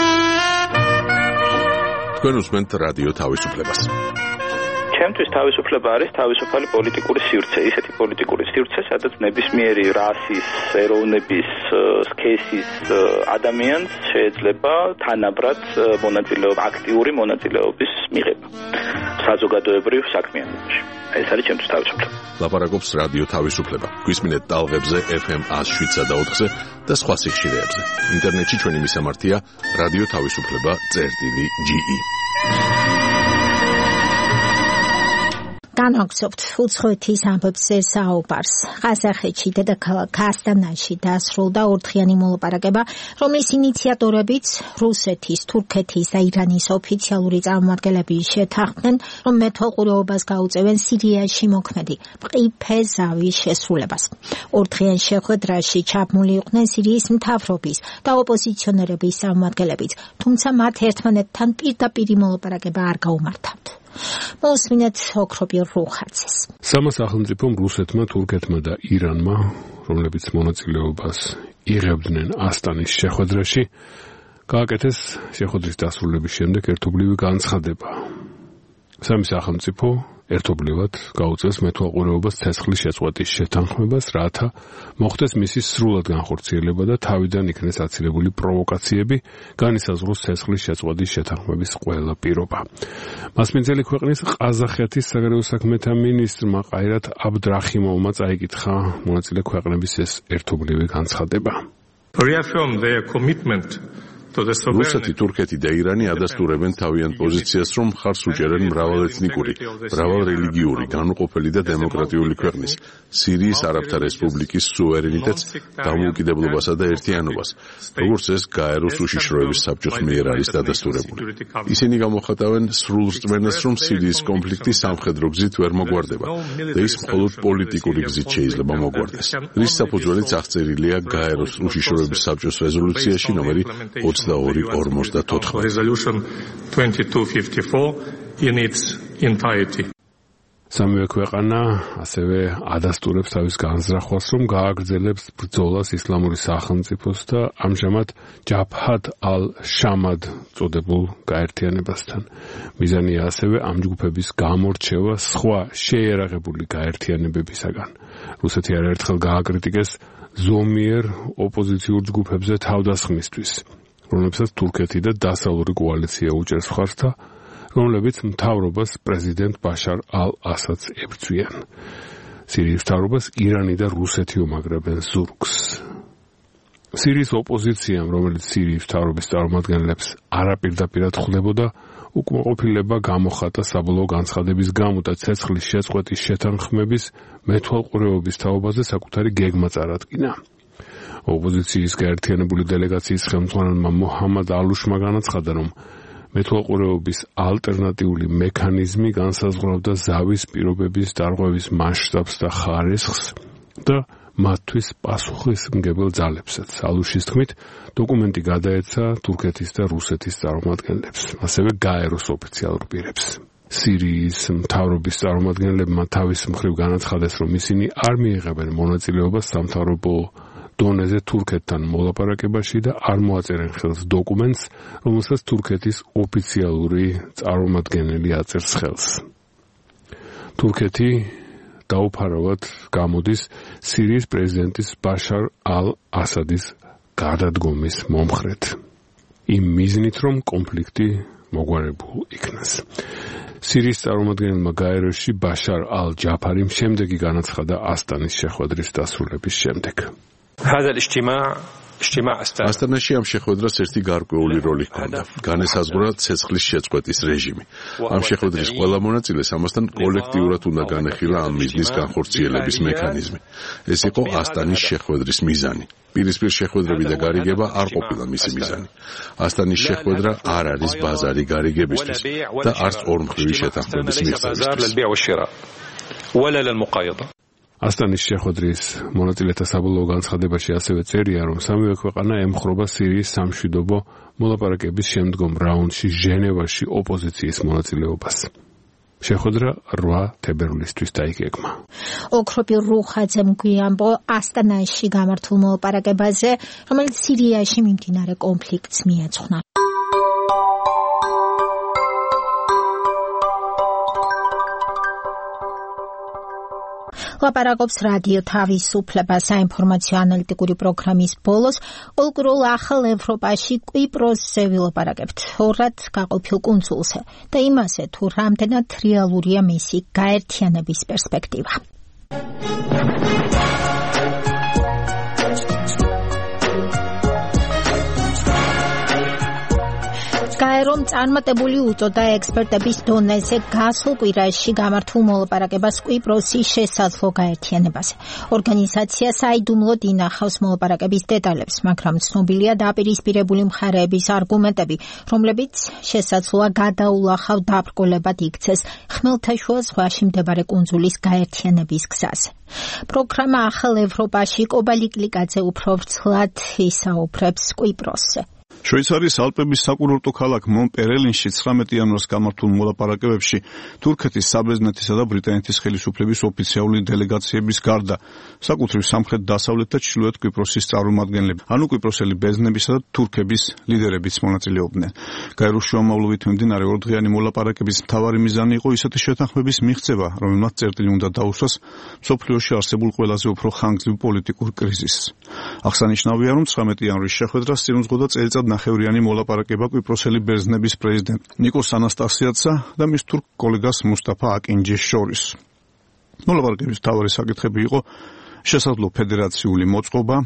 თქვენ უსმენთ რადიო თავისუფლებას. ჩემთვის თავისუფლება არის თავისუფალი პოლიტიკური სივრცე, ისეთი პოლიტიკური სივრცე, სადაც ნებისმიერი რასის, ეროვნების, სქესის ადამიანს შეიძლება თანაბრად მონაწილეობა, აქტიური მონაწილეობის მიღება საზოგადოებრივ საქმიანობაში. ეს არის ჩემთვის თავისუფლება. ლაპარაკობს რადიო თავისუფლება. გვისმინეთ ტალღებზე ეფ ემ ათს შვიდსა და ოთხზე და სხვა სიხშირეებზე. ინტერნეტში ჩვენი მისამართია რადიო თავისუფლება წერტილი ჯი ი. განაგზობთ უცხოეთის ამბებზე საუბარს. ყაზახეთში დედაქალაქ ასტანაში დასრულდა ორდღიანი მოლაპარაკება, რომლის ინიციატორებიც რუსეთის, თურქეთის და ირანის ოფიციალური წარმომადგენლები შეთანხმდნენ, რომ მეთვალყურეობას გაუწევენ სირიაში მოქმედი მყიფე ზავის შესრულებას. ორდღიან შეხვედრაში ჩაბმული იყვნენ სირიის მთავრობის და ოპოზიციონერების წარმომადგენლებიც, თუმცა მათ ერთმანეთთან პირდაპირი მოლაპარაკება არ გაუმართავთ. მოსმინეთ ოქრობი რუხაცის. სამა სახელმწიფომ რუსეთმა, თურქეთმა და ირანმა, რომლებიც მონაწილეობას იღებდნენ ასტანის შეხვედრაში, გააკეთეს შეხვედრის დასრულების შემდეგ ერთობლივი განცხადება. სამი სახელმწიფო ერთობლივად გაუწევს მეთვალყურეობას ცეცხლის შეწყვეტის შეთანხმებას, რათა მოხდეს მისი სრულად განხორციელება და თავიდან იქნეს აცილებული პროვოკაციები, განისაზღვროს ცეცხლის შეწყვეტის შეთანხმების ყველა პირობა. მასპინძელი ქვეყნის ყაზახეთის საგარეო საქმეთა მინისტრმა ყაირათ აბდრახიმოვმა წაიკითხა მონაწილე ქვეყნების ეს ერთობლივი განცხადება. Reaffirm their commitment to რუსეთი, თურქეთი და ირანი ადასტურებენ თავიანთ პოზიციას, რომ მხარს უჭერენ მრავალეთნიკური, მრავალრელიგიური, განუყოფელი და დემოკრატიული ქვეყნის, სირიის არაბთა რესპუბლიკის სუვერენიტეტს, დამოუკიდებლობასა და ერთიანობას, როგორც ეს გაეროს უშიშროების საბჭოს მიერ არის დადასტურებული. ისინი გამოხატავენ სრულ რწმენას, რომ სირიის კონფლიქტი სამხედრო გზით ვერ მოგვარდება და ის მხოლოდ პოლიტიკური გზით შეიძლება მოგვარდეს. რის საფუძველიც აღწერილია გაეროს უშიშროების საბჭოს რეზოლუციაში ნომერი ოცდაორი ორმოცდაოთხმეტი. სამივე ქვეყანა ასევე ადასტურებს თავის განზრახვას, რომ გააგრძელებს ბრძოლას ისლამური სახელმწიფოს და ამჟამად ჯაბჰათ ალ-შამად წოდებულ გაერთიანებასთან. მიზანია ასევე ამ ჯგუფების გამორჩევა სხვა შეიარაღებული გაერთიანებებისაგან. რუსეთი არაერთხელ გააკრიტიკეს ზომიერ ოპოზიციურ ჯგუფებზე თავდასხმისთვის, რომლებსაც თურქეთი და დასავლური კოალიცია უჭერს მხარს და რომლებიც მთავრობას პრეზიდენტ ბაშარ ალ-ასადს ებრძვიან. სირიის მთავრობას ირანი და რუსეთი უმაგრებენ ზურგს. სირიის ოპოზიციამ, რომელიც სირიის მთავრობის წარმომადგენლებს არაპირდაპირად ხვდებოდა, უკმაყოფილება გამოხატა საბოლოო განცხადების გამო და ცეცხლის შეწყვეტის შეთანხმების მეთვალყურეობის თაობაზე საკუთარი გეგმა წარადგინა. ოპოზიციის გაერთიანებული დელეგაციის ხელმძღვანელმა მოჰამად ალუშმა განაცხადა, რომ მეთვალყურეობის ალტერნატიული მექანიზმი განსაზღვრავდა ზავის პირობების დარღვევის მასშტაბს და ხარისხს და მათთვის პასუხისმგებელ ძალებსაც. ალუშის თქმით, დოკუმენტი გადაეცა თურქეთის და რუსეთის წარმომადგენლებს, ასევე გაეროს ოფიციალურ პირებს. სირიის მთავრობის წარმომადგენლებმა თავის მხრივ განაცხადეს, რომ ისინი არ მიიღებენ მონაწილეობას სამთავრობო დონეზე თურქეთთან მოლაპარაკებაში და არ მოაწერენ ხელს დოკუმენტს, რომელსაც თურქეთის ოფიციალური წარმომადგენელი აწერს ხელს. თურქეთი დაუფარავად გამოდის სირიის პრეზიდენტის ბაშარ ალ-ასადის გადადგომის მომხრედ, იმ მიზნით, რომ კონფლიქტი მოგვარებულ იქნას. სირიის წარმომადგენელმა გაეროში ბაშარ ალ-ჯაფარიმ შემდეგი განაცხადა ასტანის შეხვედრის დასრულების შემდეგ. ასტანაში ამ შეხვედრას ერთი გარკვეული როლი ჰქონდა. განესაზღვრა ცეცხლის შეწყვეტის რეჟიმი. ამ შეხვედრის ყველა მონაწილეს ამასთან კოლექტიურად უნდა განეხილა ამ მიზნის განხორციელების მექანიზმი. ეს იყო ასტანის შეხვედრის მიზანი. პირისპირ შეხვედრები და გარიგება არ ყოფილა მისი მიზანი. ასტანის შეხვედრა არ არის ბაზარი გარიგებისთვის და არც ორმხრივი შეთანხმების მიღწევისთვის. ასტანის შეხვედრის მონაწილეთა საბოლოო განცხადებაში ასევე წერია, რომ სამივე ქვეყანა ემხრობა სირიის სამშვიდობო მოლაპარაკების შემდგომ რაუნდში ჟენევაში ოპოზიციის მონაწილეობას. შეხვედრა რვა თებერვლისთვის დაიგეგმა. ოქროპირ რუხაძემ გვიამბო ასტანაში გამართულ მოლაპარაკებაზე, რომელიც სირიაში მიმდინარე კონფლიქტს მიეძღვნა. ლაპარაკობს რადიო თავისუფლება საინფორმაციო ანალიტიკური პროგრამის ბოლოს კულტურულ ახალ ევროპაში კვიპროსზე ვილაპარაკებთ ორად გაყოფილ კუნძულზე და იმაზე, თუ რამდენად რეალურია მისი გაერთიანების პერსპექტივა. გაერომ წარმატებული უწოდა ექსპერტების დონეზე გასულ კვირაში გამართულ მოლაპარაკებას კვიპროსის შესაძლო გაერთიანებაზე. ორგანიზაცია საიდუმლოდ ინახავს მოლაპარაკების დეტალებს, მაგრამ ცნობილია დაპირისპირებული მხარეების არგუმენტები, რომლებიც შესაძლოა გადაულახავ დაბრკოლებად იქცეს ხმელთაშუა ზღვაში მდებარე კუნძულის გაერთიანების გზაზე. პროგრამა ახალ ევროპაში კობალიკლიკაძე უფრო ვრცლად ისაუბრებს კვიპროსზე. შვეიცარიის ალპების საკურორტო ქალაქ მონპერელინში ცხრამეტი იანვარს გამართულ მოლაპარაკებებში თურქეთის საბერძნეთისა და ბრიტანეთის ხელისუფლების ოფიციალური დელეგაციების გარდა საკუთრივ სამხრეთ-დასავლეთ და ჩრდილოეთ კვიპროსის წარმომადგენლები, ანუ კვიპროსელი ბერძნებისა და თურქების ლიდერებიც მონაწილეობდნენ. გაეროს შუამავლობით მიმდინარე ორდღიანი მოლაპარაკების მთავარი მიზანი იყო ისეთი შეთანხმების მიღწევა, რომელმაც წერტილი უნდა დაუსვას მსოფლიოში არსებულ ყველაზე უფრო ხანგრძლივ პოლიტიკურ კრიზისს. აღსანიშნავია, რომ ცხრამეტი იანვრის შეხვედრას წინუძღოდა წელიწად ნახევრიანი მოლაპარაკება კვიპროსელი ბერძნების პრეზიდენტ ნიკოს ანასტასიადსა და მის თურქ კოლეგას მუსტაფა აკინჯის შორის. მოლაპარაკების მთავარი საკითხები იყო შესაძლო ფედერაციული მოწყობა,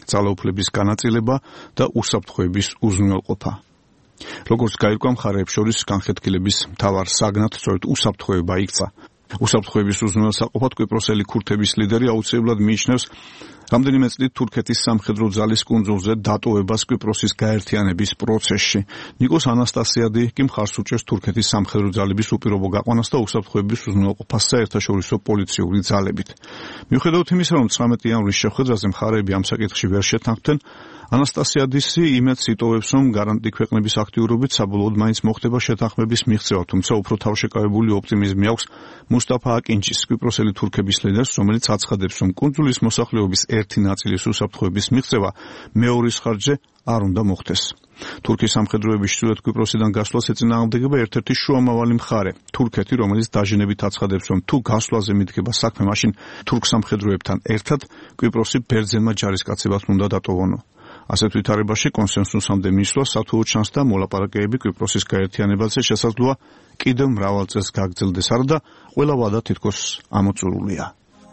ძალაუფლების განაწილება და უსაფრთხოების უზრუნველყოფა. როგორც გაირკვა, მხარეებს შორის განხეთქილების მთავარ საგნად სწორედ უსაფრთხოება იქცა. უსაფრთხოების უზრუნველსაყოფად კვიპროსელი ქურთების ლიდერი აუცილებლად მიიჩნევს რამდენიმე წლით თურქეთის სამხედრო ძალის კუნძულზე დატოვებას კვიპროსის გაერთიანების პროცესში. ნიკოს ანასტასიადი კი მხარს უჭერს თურქეთის სამხედრო ძალების უპირობო გაყვანას და უსაფრთხოების უზრუნველყოფას საერთაშორისო პოლიციური ძალებით. მიუხედავად იმისა, რომ ცხრამეტი იანვრის შეხვედრაზე მხარეები ამ საკითხში ვერ შეთანხმდნენ, ანასტასიადისი იმედს იტოვებს, რომ გარანტი ქვეყნების აქტიურობით საბოლოოდ მაინც მოხდება შეთანხმების მიღწევა, თუმცა უფრო თავშეკავებული ოპტიმიზმი აქვს მუსტაფა აკინჩის, კვიპროსელი თურქების ლიდერს, რომელიც აცხადებს, რომ კუნძულის მოსახლეობის ერთი ნაწილის უსაფრთხოების მიღწევა მეორის ხარჯზე არ უნდა მოხდეს. თურქის სამხედროების ჩრდილოეთ კვიპროსიდან გასვლას ეწინააღმდეგება ერთ-ერთი შუამავალი მხარე, თურქეთი, რომელიც დაჟინებით აცხადებს, რომ თუ გასვლაზე მიდგება საქმე, მაშინ თურქ სამხედროებთან ერთად კვიპროსი ბერძენმა ჯარისკაცებად უნდა დატოვონო. ასეთ ვითარებაში კონსენსუსამდე მისვლა სათუო ჩანს და მოლაპარაკებები კვიპროსის გაერთიანებაზე შესაძლოა კიდევ მრავალ წელს გაგრძელდეს, არადა ყველა ვადა თითქოს ამოწურულია.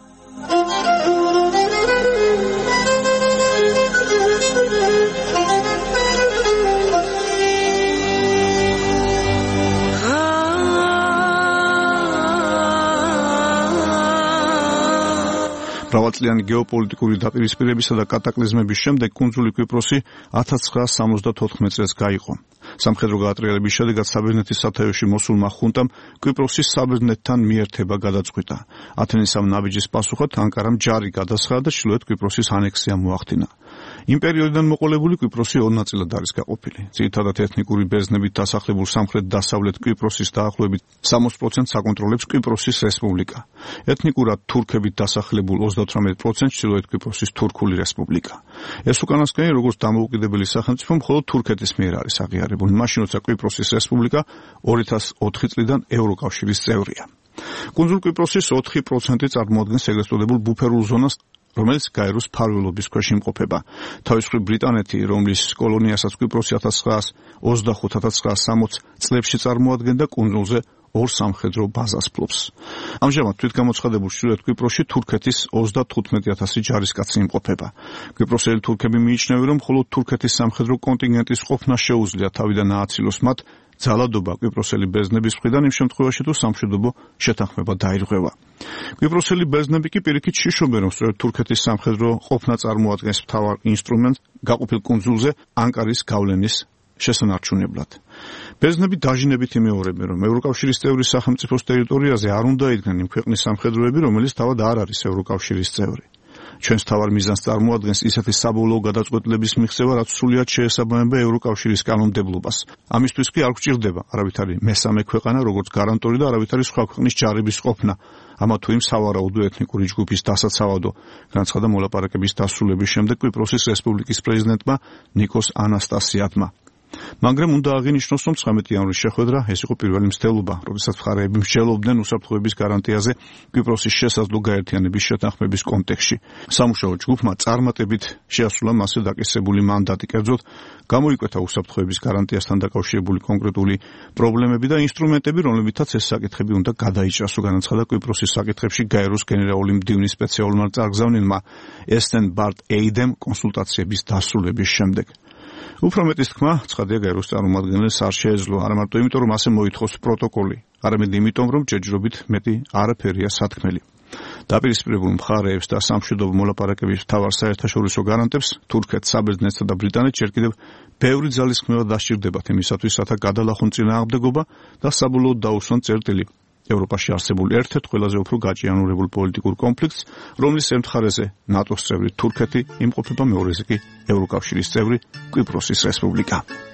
მრავალწლიანი გეოპოლიტიკური დაპირისპირებისა და კატაკლიზმების შემდეგ კუნძული კვიპროსი ათას ცხრაას სამოცდათოთხმეტ წელს გაიყო. სამხედრო გაატრიალების შედეგად საბერძნეთის სათავეში მოსულმა ხუნტამ კვიპროსის საბერძნეთთან მიერთება გადაწყვიტა. ათენის ამ ნაბიჯის პასუხად ანკარამ ჯარი გადასხადა და ჩრდილოეთ კვიპროსის ანექსია მოახდინა. იმ პერიოდიდან მოყოლებული კვიპროსი ორ ნაწილად არის გაყოფილი. ძირითადად ეთნიკური ბერძნებით დასახლებულ სამხრეთ-დასავლეთ კვიპროსის დაახლოებით სამოცდ პროცენტს აკონტროლებს კვიპროსის რესპუბლიკა. ეთნიკურად თურქებით დასახლებულ ოცდაოთხ პროცენტს ჩრდილოეთ კვიპროსის თურქული რესპუბლიკა. ეს უკანასკნელი როგორც დამოუკიდებელი სახელმწიფო მხოლოდ თურქეთის მიერ არის აღიარებული, მაშინ როცა კვიპროსის რესპუბლიკა ორი ათას ოთხი წლიდან ევროკავშირის წევრია. კუნძულ კვიპროსის ოთხი პროცენტი წარმოადგენს ეგრეთ წოდებულ ბუფერულ ზონას, რომელიც გაეროს მფარველობის ქვეშ იმყოფება. თავის მხრივ ბრიტანეთი, რომლის კოლონიასაც კვიპროსი ათას ცხრაას ოცდახუთ ათას ცხრაას სამოცდ წლებში წარმოადგენდა, კუნძულზე ორ სამხედრო ბაზას ფლობს. ამჟამად თვითგამოცხადებულ ჩრდილოეთ კვიპროსში თურქეთის ოცდათხუთმეტი ათასი ჯარისკაცი იმყოფება. კვიპროსელი თურქები მიიჩნევენ, რომ მხოლოდ თურქეთის სამხედრო კონტინგენტის ყოფნა შეუძლია თავიდან ააცილოს მათ ძალადობა კვიპროსელი ბერძნების მხრიდან იმ შემთხვევაში, თუ სამშვიდობო შეთანხმება დაირღვევა. კვიპროსელი ბერძნები კი პირიქით შიშობენ, რომ სწორედ თურქეთის სამხედრო ყოფნა წარმოადგენს მთავარ ინსტრუმენტს გაყოფილ კუნძულზე ანკარის გავლენის შესანარჩუნებლად. ბერძნები დაჟინებით იმეორებენ, რომ ევროკავშირის წევრი სახელმწიფოს ტერიტორიაზე არ უნდა იდგნენ იმ ქვეყნის სამხედროები, რომელიც თავად არ არის ევროკავშირის წევრი. ჩვენს თავარ მიზანს წარმოადგენს ისეთი საბოლოო გადაწყვეტილების მიღწევა, რაც სრულიად შეესაბამება ევროკავშირის კანონმდებლობას. ამისთვის კი არ გვჭირდება არავითარი მესამე ქვეყანა, როგორც გარანტორი და არავითარი სხვა ქვეყნის ჯარების ყოფნა, ამა თუ იმ სავარაუდო ეთნიკური ჯგუფის დასაცავადო, განაცხადა მოლაპარაკების დასრულების შემდეგ კვიპროსის რესპუბლიკის პრეზიდენტმა ნიკოს ანასტასიადმა. მაგრამ უნდა აღინიშნოს, რომ ცხრამეტი იანვრის შეხვედრა ეს იყო პირველი მცდელობა, როდესაც მხარეები მსჯელობდნენ უსაფრთხოების გარანტიაზე კვიპროსის შესაძლო გაერთიანების შეთანხმების კონტექსტში. სამუშაო ჯგუფმა წარმატებით შეასრულა მასზე დაკისრებული მანდატი, კერძოდ გამოიკვეთა უსაფრთხოების გარანტიასთან დაკავშირებული კონკრეტული პრობლემები და ინსტრუმენტები, რომლებითაც ეს საკითხები უნდა გადაიჭრას, განაცხადა კვიპროსის საკითხებში გაეროს გენერალური მდივნის სპეციალურმა წარგზავნილმა ესტენ ბარტ ეიდემ კონსულტაციების დასრულების შემდეგ. უფრო მეტის თქმა, ცხადია გაეროს წარმომადგენელს არ შეეძლო, არა მარტო იმიტომ, რომ ასე მოითხოვს პროტოკოლი, არამედ იმიტომ, რომ ჯერჯერობით მეტი არაფერია სათქმელი. დაპირისპირებულ მხარეებს და სამშვიდობო მოლაპარაკების მთავარ საერთაშორისო გარანტებს, თურქეთს, საბერძნეთსა და ბრიტანეთს ჯერ კიდევ ბევრი ძალისხმევა დასჭირდებათ იმისათვის, რათა გადალახონ წინააღმდეგობა და საბოლოოდ დაუსვან წერტილი ევროპაში არსებულ ერთ-ერთ ყველაზე უფრო გაჭიანურებულ პოლიტიკურ კონფლიქტს, რომლის ემთხარეზე ნატოს წევრი თურქეთი იმყოფება, მეორეზე კი ევროკავშირის წევრი კვიპროსის რესპუბლიკა.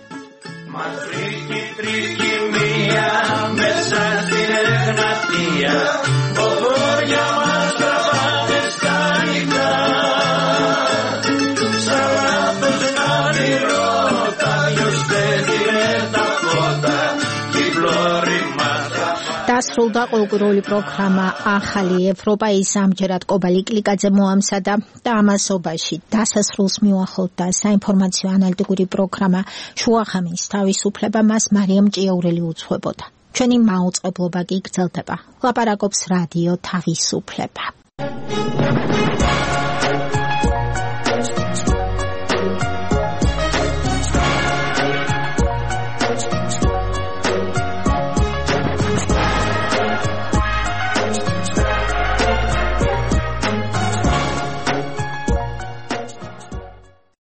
დასრულდა ყოველკვირეული პროგრამა ახალი ევროპა. ის ამჯერად კობალი კლიკაძე მოამზადა და ამასობაში დასასრულს მიუახლოვდა საინფორმაციო ანალიტიკური პროგრამა შუახამის თავისუფლება. მას მარიამ ჭიაურელი უძღვებოდა. ჩვენი მაუწყებლობა კი გრძელდება. ლაპარაკობს რადიო თავისუფლება.